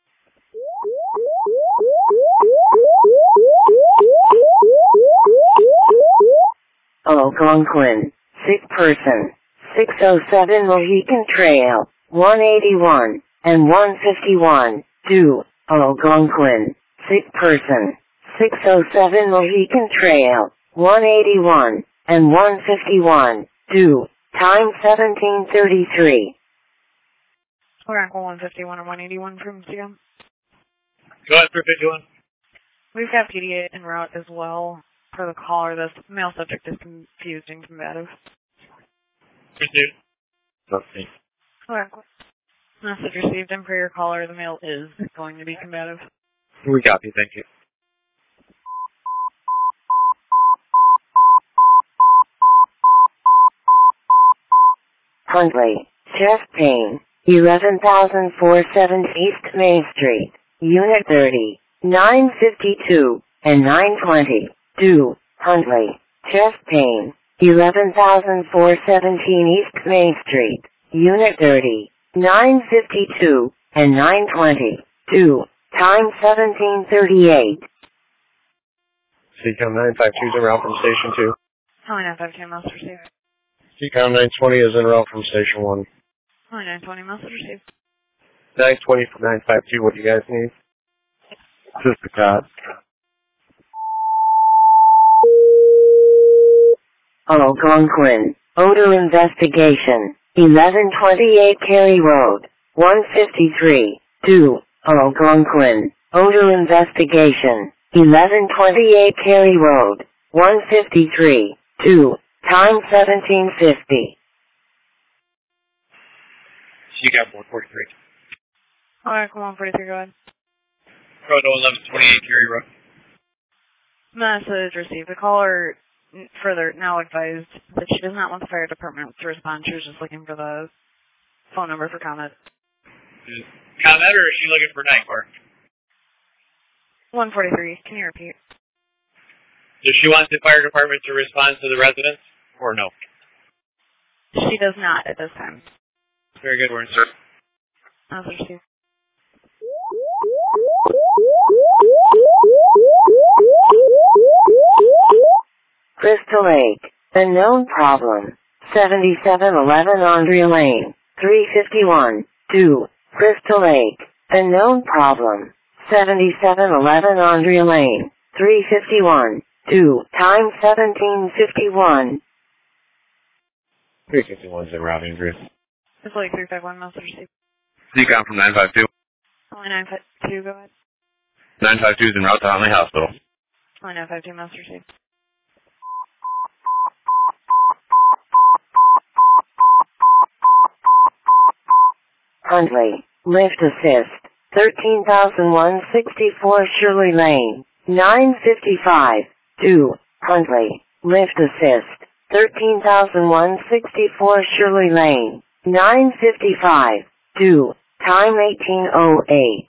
Algonquin, sick person, six oh seven Mohican Trail, one eighty-one, and one fifty-one, two, Algonquin, sick person, six oh seven Mohican Trail, one eighty-one, and one fifty-one, two, time seventeen thirty-three. Oracle one fifty-one and one eighty-one from C COM. Go ahead for fifty-one. We've got P D A en route as well. For the caller, this male subject is confused and combative. Received. Okay. Oracle. Message received, and for your caller, the male is going to be combative. We copy, thank you. Huntley, chest pain, eleven thousand four hundred seven East Main Street, Unit thirty, nine fifty-two, and nine twenty, two, Huntley, chest pain, eleven thousand four hundred seventeen East Main Street, Unit thirty, nine fifty-two, and nine twenty, two, time seventeen thirty-eight. C COM nine five two is en route from Station two. Holly nine five two, message received. C COM nine twenty is en route from Station one. Holly nine twenty, message received. nine twenty from nine five two, what do you guys need? Just a cot. Algonquin, odor investigation, eleven twenty-eight Cary Road, one fifty-three, two, Algonquin, odor investigation, eleven twenty-eight Cary Road, one fifty-three, two, time seventeen fifty. You got one forty-three. Oracle one forty-three, go ahead. Road eleven twenty-eight, Cary Road. Message received. The caller further now advised that she does not want the fire department to respond. She was just looking for the phone number for comment. Comment, or is she looking for night work? one forty-three, can you repeat? Does she want the fire department to respond to the residents, or no? She does not at this time. Very good, we're in sir. Message received. Crystal Lake, unknown problem, seventy-seven eleven Andrea Lane, three fifty-one, two, Crystal Lake, unknown problem, seventy-seven eleven Andrea Lane, three fifty-one, two, time seventeen fifty-one. three fifty-one's en route, Andrew. It's like three five one, message received. Decom from nine five two. Only nine five two, go ahead. nine five two is en route to Huntley Hospital. Only nine five two, message received. Huntley, lift assist, thirteen thousand one hundred sixty-four Shirley Lane, nine fifty-five, two, Huntley, lift assist, thirteen thousand one hundred sixty-four Shirley Lane, nine fifty-five, two, time eighteen oh eight.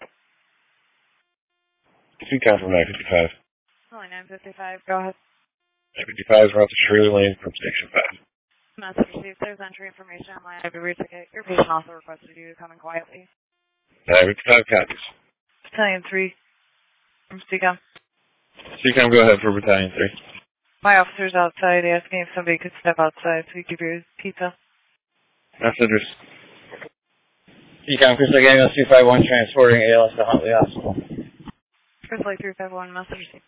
Decom from nine fifty-five. Only nine fifty-five, go ahead. nine fifty-five is en route to Shirley Lane from Station five. Message received. There's entry information online. I have a route ticket. Your patient also requested you to come in quietly. nine fifty-five copies. Battalion three from Seacom. Decom, go ahead for Battalion three. My officer's outside asking if somebody could step outside so we give you pizza. Messengers. Decom, Crystal Gang, two five one, transporting A L S to Huntley Hospital. Crystal Lake three five one, message received.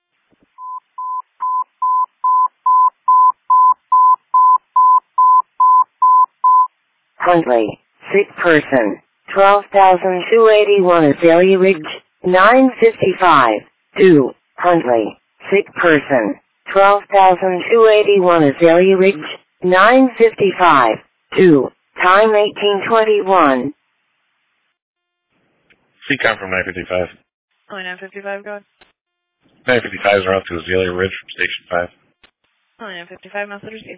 Huntley, sick person, twelve thousand two hundred eighty-one Azalea Ridge, nine fifty-five, two, Huntley, sick person, twelve thousand two hundred eighty-one Azalea Ridge, nine fifty-five, two, time eighteen twenty-one. Decom from nine fifty-five. Only nine fifty-five, go ahead. nine fifty-five is en route to Azalea Ridge from Station five. Only nine fifty-five, message received.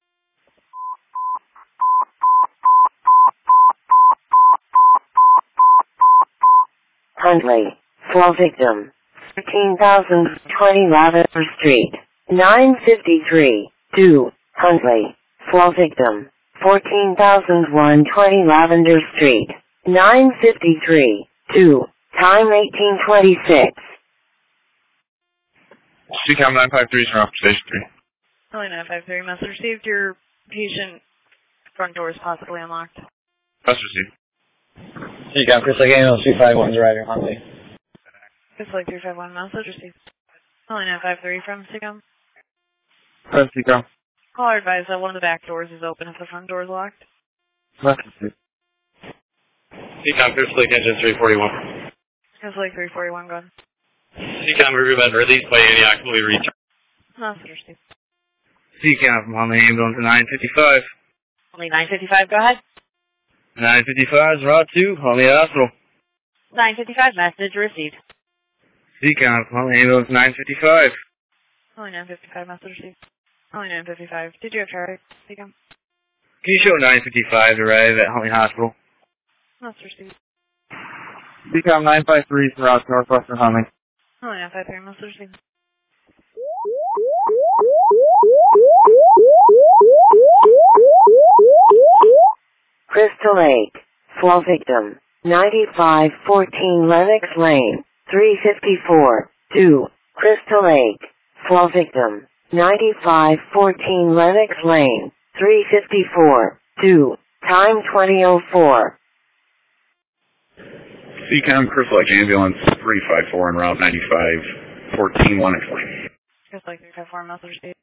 Huntley, flow victim, thirteen thousand twenty Lavender Street, nine fifty-three, two, Huntley, flow victim, fourteen thousand one hundred twenty Lavender Street, nine fifty-three, two, time eighteen twenty-six. Decom nine five three is en route to Station three. Only nine five three, message received. Your patient front door is possibly unlocked. Message received. Decom, Crystal Gang, two five one, arriving Huntley. Crystal Lake three five one, message received. Only nine five three from Seacom. Press Decom. Caller advised that one of the back doors is open if the front door is locked. Message received. Decom, Crystal Lake Engine three forty-one. Crystal Lake three forty-one, go ahead. Decom, Riverbed released by Antioch will be returned. Message received. Decom from Huntley Ambulance nine fifty-five. Only nine fifty-five, go ahead. nine fifty-five is route two, Huntley Hospital. nine fifty-five, message received. Decom from Huntley Ambulance nine fifty-five. Only nine fifty-five, message received. Only nine fifty-five. Did you have traffic, Decom? Can you show nine fifty-five to arrive at Huntley Hospital? Message received. Decom nine five three is route to Northwestern Huntley. Only nine five three, message received. Crystal Lake, flow victim, ninety-five fourteen Lenox Lane, three fifty-four, two, Crystal Lake, flow victim, ninety-five fourteen Lenox Lane, three fifty-four, two, time twenty oh four. Decom, Crystal Lake Ambulance three five four en route ninety-five fourteen Lenox Lane. Crystal Lake three five four, message received.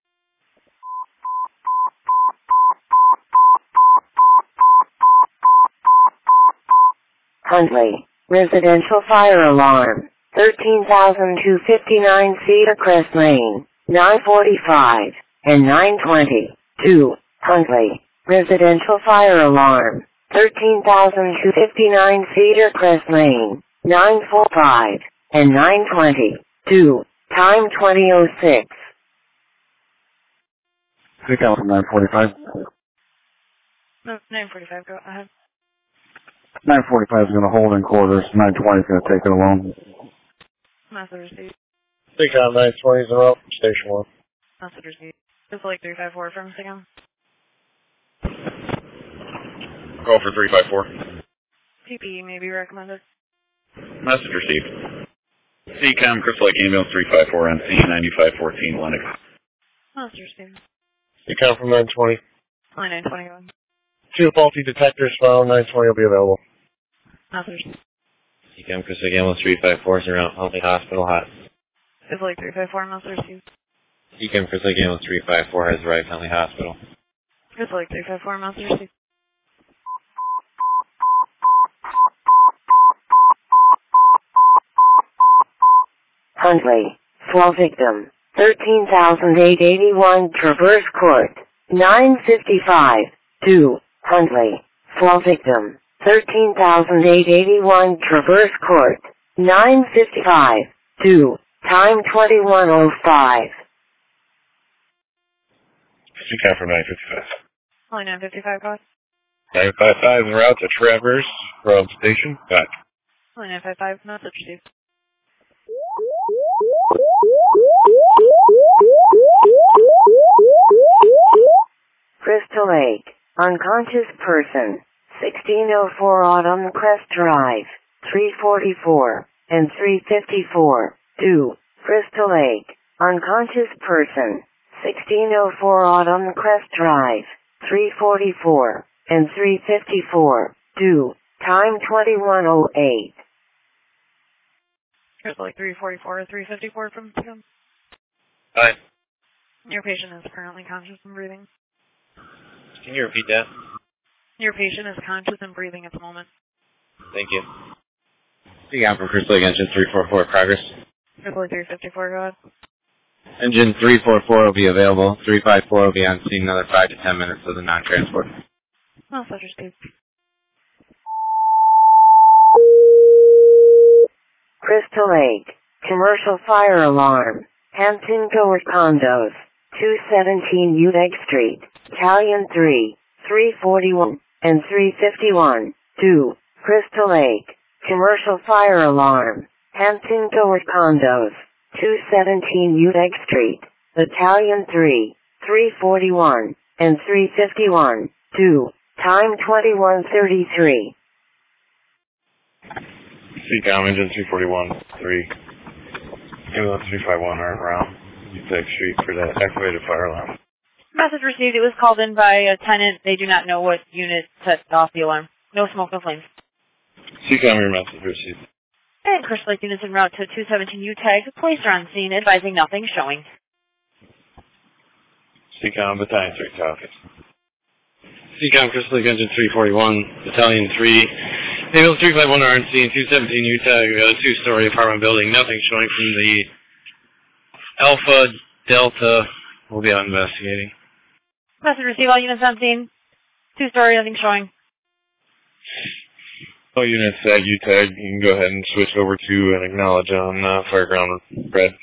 Huntley, residential fire alarm, thirteen thousand two hundred fifty-nine Cedar Crest Lane, nine forty-five, and nine twenty, two, Huntley, residential fire alarm, thirteen thousand two hundred fifty-nine Cedar Crest Lane, nine forty-five, and nine twenty, two, time twenty oh six. Decom from nine forty-five. No, nine forty-five, go ahead. nine forty-five is going to hold in quarters. nine twenty is going to take it alone. Message received. Decom nine twenty is en route from Station one. Message received. Crystal Lake three five four from Seacom. Go for three five four. P P E may be recommended. Message received. Decom, Crystal Lake Ambulance three five four N C ninety-five fourteen Lenox. Message received. Decom from nine twenty. Only nine twenty, go ahead. Two faulty detectors found. nine twenty will be available. Message. Decom, Crystal Lake Ambulance three five four is around Huntley Hospital hot. Crystal Lake three five four, message received. Decom, Crystal Lake Ambulance three five four has arrived at Huntley Hospital. Crystal Lake three five four, message received. Huntley. Fall victim. thirteen thousand eight hundred eighty-one Traverse Court. nine fifty-five. two. Huntley. Fall victim. thirteen thousand eight hundred eighty-one Traverse Court. nine fifty-five. two. Time twenty-one oh five. C CAM from nine fifty-five. Only nine fifty-five, God. nine fifty-five en route to Traverse from station. Back. Only nine fifty-five, message received. Crystal Lake. Unconscious person. sixteen oh four Autumn Crest Drive. three forty-four and three fifty-four. two. Crystal Lake. Unconscious person. sixteen oh four Autumn Crest Drive. three forty-four and three fifty-four. two. Time twenty-one oh eight. Here's like three forty-four or three fifty-four from him. Hi. Your patient is currently conscious and breathing. Can you repeat that? Your patient is conscious and breathing at the moment. Thank you. C CAM from Crystal Lake, engine three forty-four, progress. Here's like three fifty-four, go ahead. Engine three forty-four will be available. three fifty-four will be on scene another five to ten minutes of the non-transport. Message received. Crystal Lake. Commercial fire alarm. Hampton Court Condos. two seventeen Udeck Street. Italian three. three forty-one and three fifty-one. two. Crystal Lake. Commercial fire alarm. Hampton Court Condos. two seventeen Udeck Street. Italian three. three forty-one and three fifty-one. two. Time twenty-one thirty-three. C CAM engine three forty-one, three. Ambulance three five one, Art Brown. Uteck Street for that activated fire alarm. Message received. It was called in by a tenant. They do not know what unit set off the alarm. No smoke, no flames. C CAM, your message received. And Crystal Lake units en route to two seventeen U TAG. Police are on scene, advising nothing showing. C CAM, Battalion three, copy. C CAM, Crystal Lake engine three forty-one, Battalion three. Ambulance three five one R N C and two seventeen U TAG. We got a two-story apartment building. Nothing showing from the Alpha Delta. We'll be out investigating. Message received. All units on scene. Two-story, nothing showing. All units at U TAG, you can go ahead and switch over to and acknowledge on uh, Fireground Red.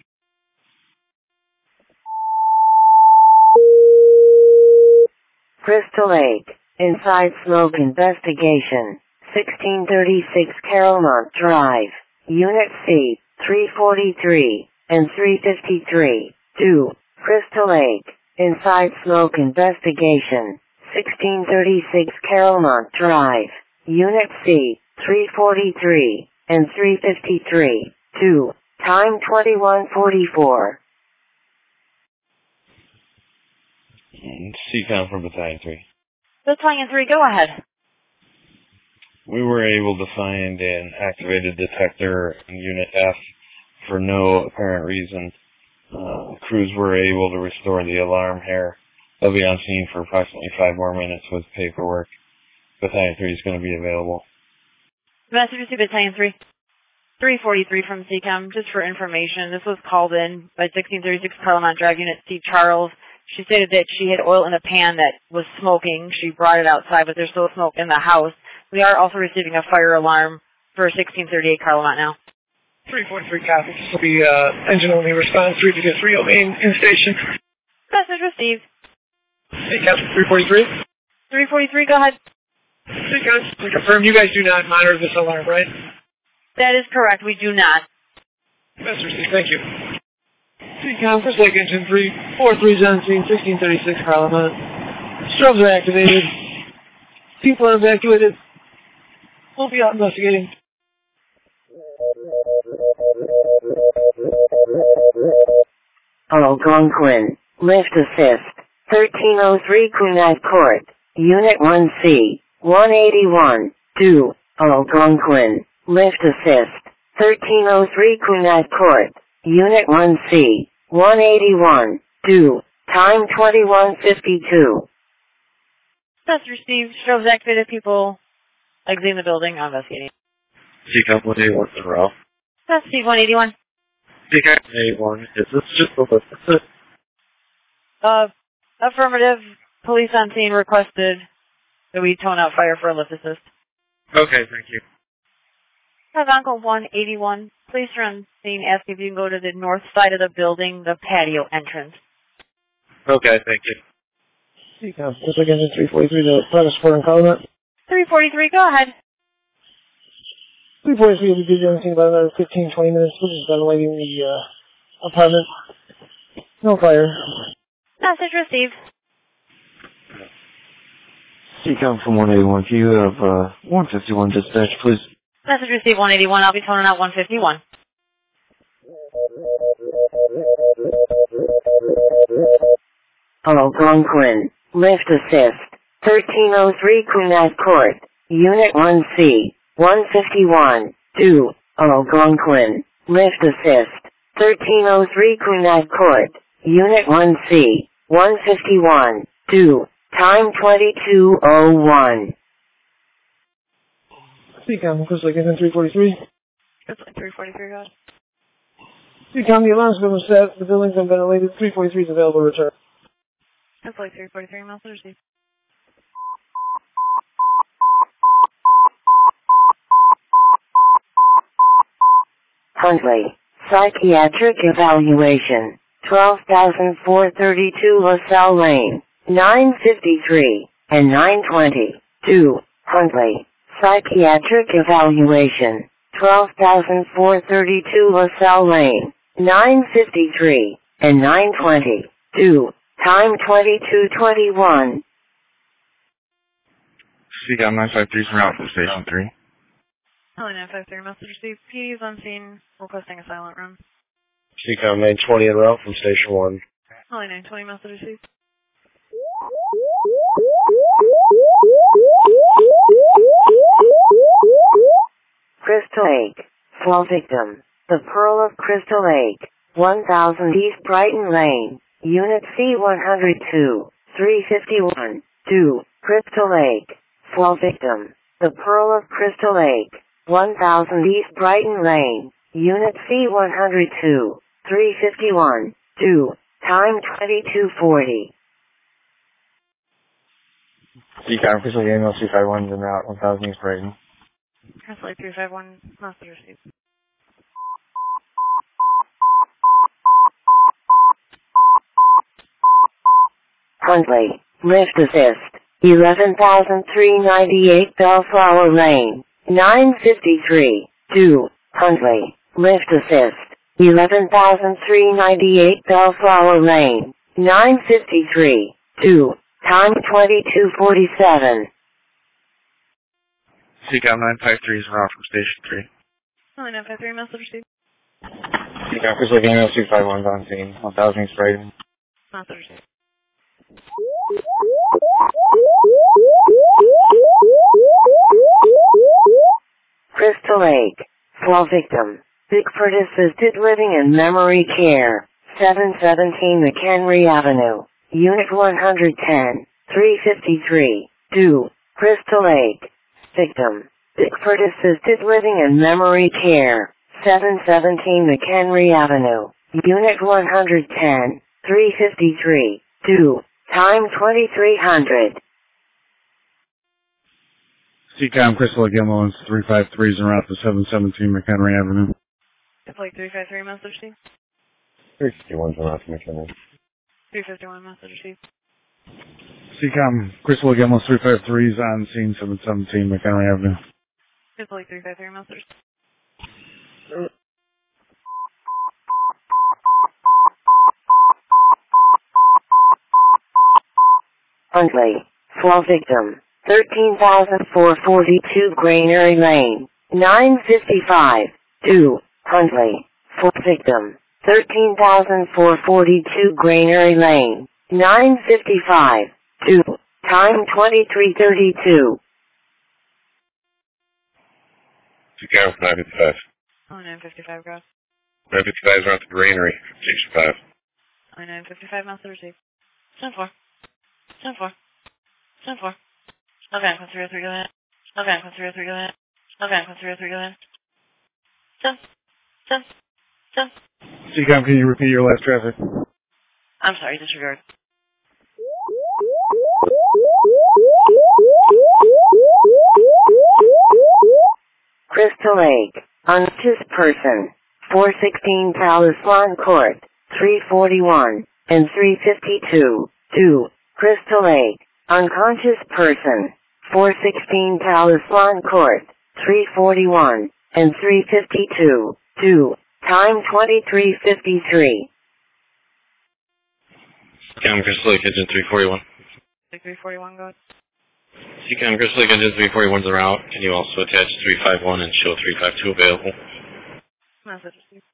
Crystal Lake. Inside smoke investigation. sixteen thirty-six Carolmont Drive. Unit C. three forty-three and three fifty-three. two. Crystal Lake. Inside smoke investigation. sixteen thirty-six Carolmont Drive. Unit C. three forty-three and three fifty-three. two. Time twenty-one forty-four. C CAM from Battalion three. Battalion three, go ahead. We were able to find an activated detector in Unit F for no apparent reason. Uh, crews were able to restore the alarm here. They'll be on scene for approximately five more minutes with paperwork. Battalion three is going to be available. Message received, Battalion three. three forty-three from C CAM, just for information. This was called in by sixteen thirty-six Parliament Drive, Unit C, Charles. She stated that she had oil in a pan that was smoking. She brought it outside, but there's still smoke in the house. We are also receiving a fire alarm for sixteen thirty-eight Carlamont now. three forty-three copy. This will be uh, engine only response. three fifty-three main in station. Message received. Hey, Captain, three forty-three. three forty-three, go ahead. Hey, guys, we confirm you guys do not monitor this alarm, right? That is correct. We do not. Message received. Thank you. C CAM, First Lake Engine three forty-three is on scene, sixteen thirty-six Parliament. Strobes are activated. People are evacuated. We'll be out investigating. Algonquin. Lift assist. thirteen oh three Quinat Court. Unit one C. one eighty-one. two. Algonquin. Lift assist. thirteen oh three Quinat Court. Unit one C. one eighty-one. two. Time twenty-one fifty-two. That's received. Strobes activated. People exiting the building. I'm investigating. C CAM one eighty-one, Row. That's Steve one eighty-one. Decam eight one, is this just the list? Uh, affirmative. Police on scene requested that we tone out fire for a lift assist. Okay, thank you. Uncle one eighty-one. Police are on scene. Ask if you can go to the north side of the building, the patio entrance. Okay, thank you. Decam, just like engine three forty-three, the Prada Sport and Colorado. three forty-three, go ahead. three forty-three will be busy on scene about another fifteen, twenty minutes. We're just ventilating the uh, apartment. No fire. Message received. Decam from one eighty-one, can you have uh, one fifty-one dispatch, please? Message received one eighty-one. I'll be toning out one fifty-one. Algonquin. Lift assist. thirteen oh three Quinat Court. Unit one C. one fifty-one. two. Algonquin. Lift assist. thirteen oh three Quinat Court. Unit one C. one fifty-one. two. Time twenty-two oh one. Decam, Chris like engine three forty-three. It's like three forty-three, go ahead. Decam, the alarm's been set. The building's been ventilated. three forty-three is available to return. It's like three forty-three, message received. Huntley. Psychiatric evaluation. twelve thousand four hundred thirty-two LaSalle Lane. nine fifty-three and nine twenty. two. Huntley. Psychiatric evaluation. twelve thousand four hundred thirty-two LaSalle Lane. nine fifty-three and nine twenty. two. Time twenty-two twenty-one. Decam nine five three is route from Station three. Hello, nine five three, message received. P D is on scene, requesting a silent room. Decam nine twenty en route from Station one. Hello, nine twenty, message received. Crystal Lake. Fall victim. The Pearl of Crystal Lake. one thousand East Brighton Lane. Unit C one oh two. three fifty-one. two. Crystal Lake. Fall victim. The Pearl of Crystal Lake. one thousand East Brighton Lane. Unit C one oh two. three fifty-one. two. Time twenty-two forty. Decam, Crystal Game L two five one en route one thousand East Brighton. Translate three five one, message received. Huntley. Lift assist. eleven thousand three hundred ninety-eight Bellflower Lane. nine fifty-three. two. Huntley. Lift assist. eleven thousand three hundred ninety-eight Bellflower Lane. nine fifty-three. two. Time twenty-two forty-seven. Decam nine five three is route from Station three. Hello, nine five three, message received. Decam, Crystal Game L two five one is on scene. one thousand East Brighton. Message received. Crystal Lake. Fall victim. Bickford Assisted Living and Memory Care. seven seventeen McHenry Avenue. Unit one ten. three fifty-three. two. Crystal Lake. Victim. Bickford Assisted Living and Memory Care. seven seventeen McHenry Avenue. Unit one ten. three fifty-three. two. Time twenty-three hundred. Decam, Crystal Lake ambulance three five three is en route to seven seventeen McHenry Avenue. It's like three five three, message received. three fifty-one is en route to McHenry. three fifty-one, message received. Decam, Crystal Lake ambulance three five three is on scene seven seventeen McHenry Avenue. It's like three five three, message. Huntley. Fall victim. thirteen thousand four hundred forty-two Granary Lane. nine fifty-five. two. Huntley. Fall victim. thirteen thousand four hundred forty-two Granary Lane. nine fifty-five. two. Time twenty-three thirty-two. Decam nine fifty-five. Oh, nine fifty-five, go. nine fifty-five is around to Granary, Station five. Oh, nine fifty-five, message received. ten four. ten four. ten four. Okay, one three oh three, go ahead. Okay, one three oh three, go ahead. Okay, one three oh three, go ahead. ten. ten. ten. C COM, can you repeat your last traffic? I'm sorry, disregard. Crystal Lake, unconscious person, four sixteen Palace Lawn Court, three forty-one, and three fifty-two, two, Crystal Lake, unconscious person, four sixteen Palace Lawn Court, three forty-one, and three fifty-two, two, time twenty-three fifty-three. C COM Crystal Lake Engine three forty-one. three forty-one, go ahead. C COM Crystal Lake Engine three forty-one is en route. Can you also attach three five one and show three five two available? Message received.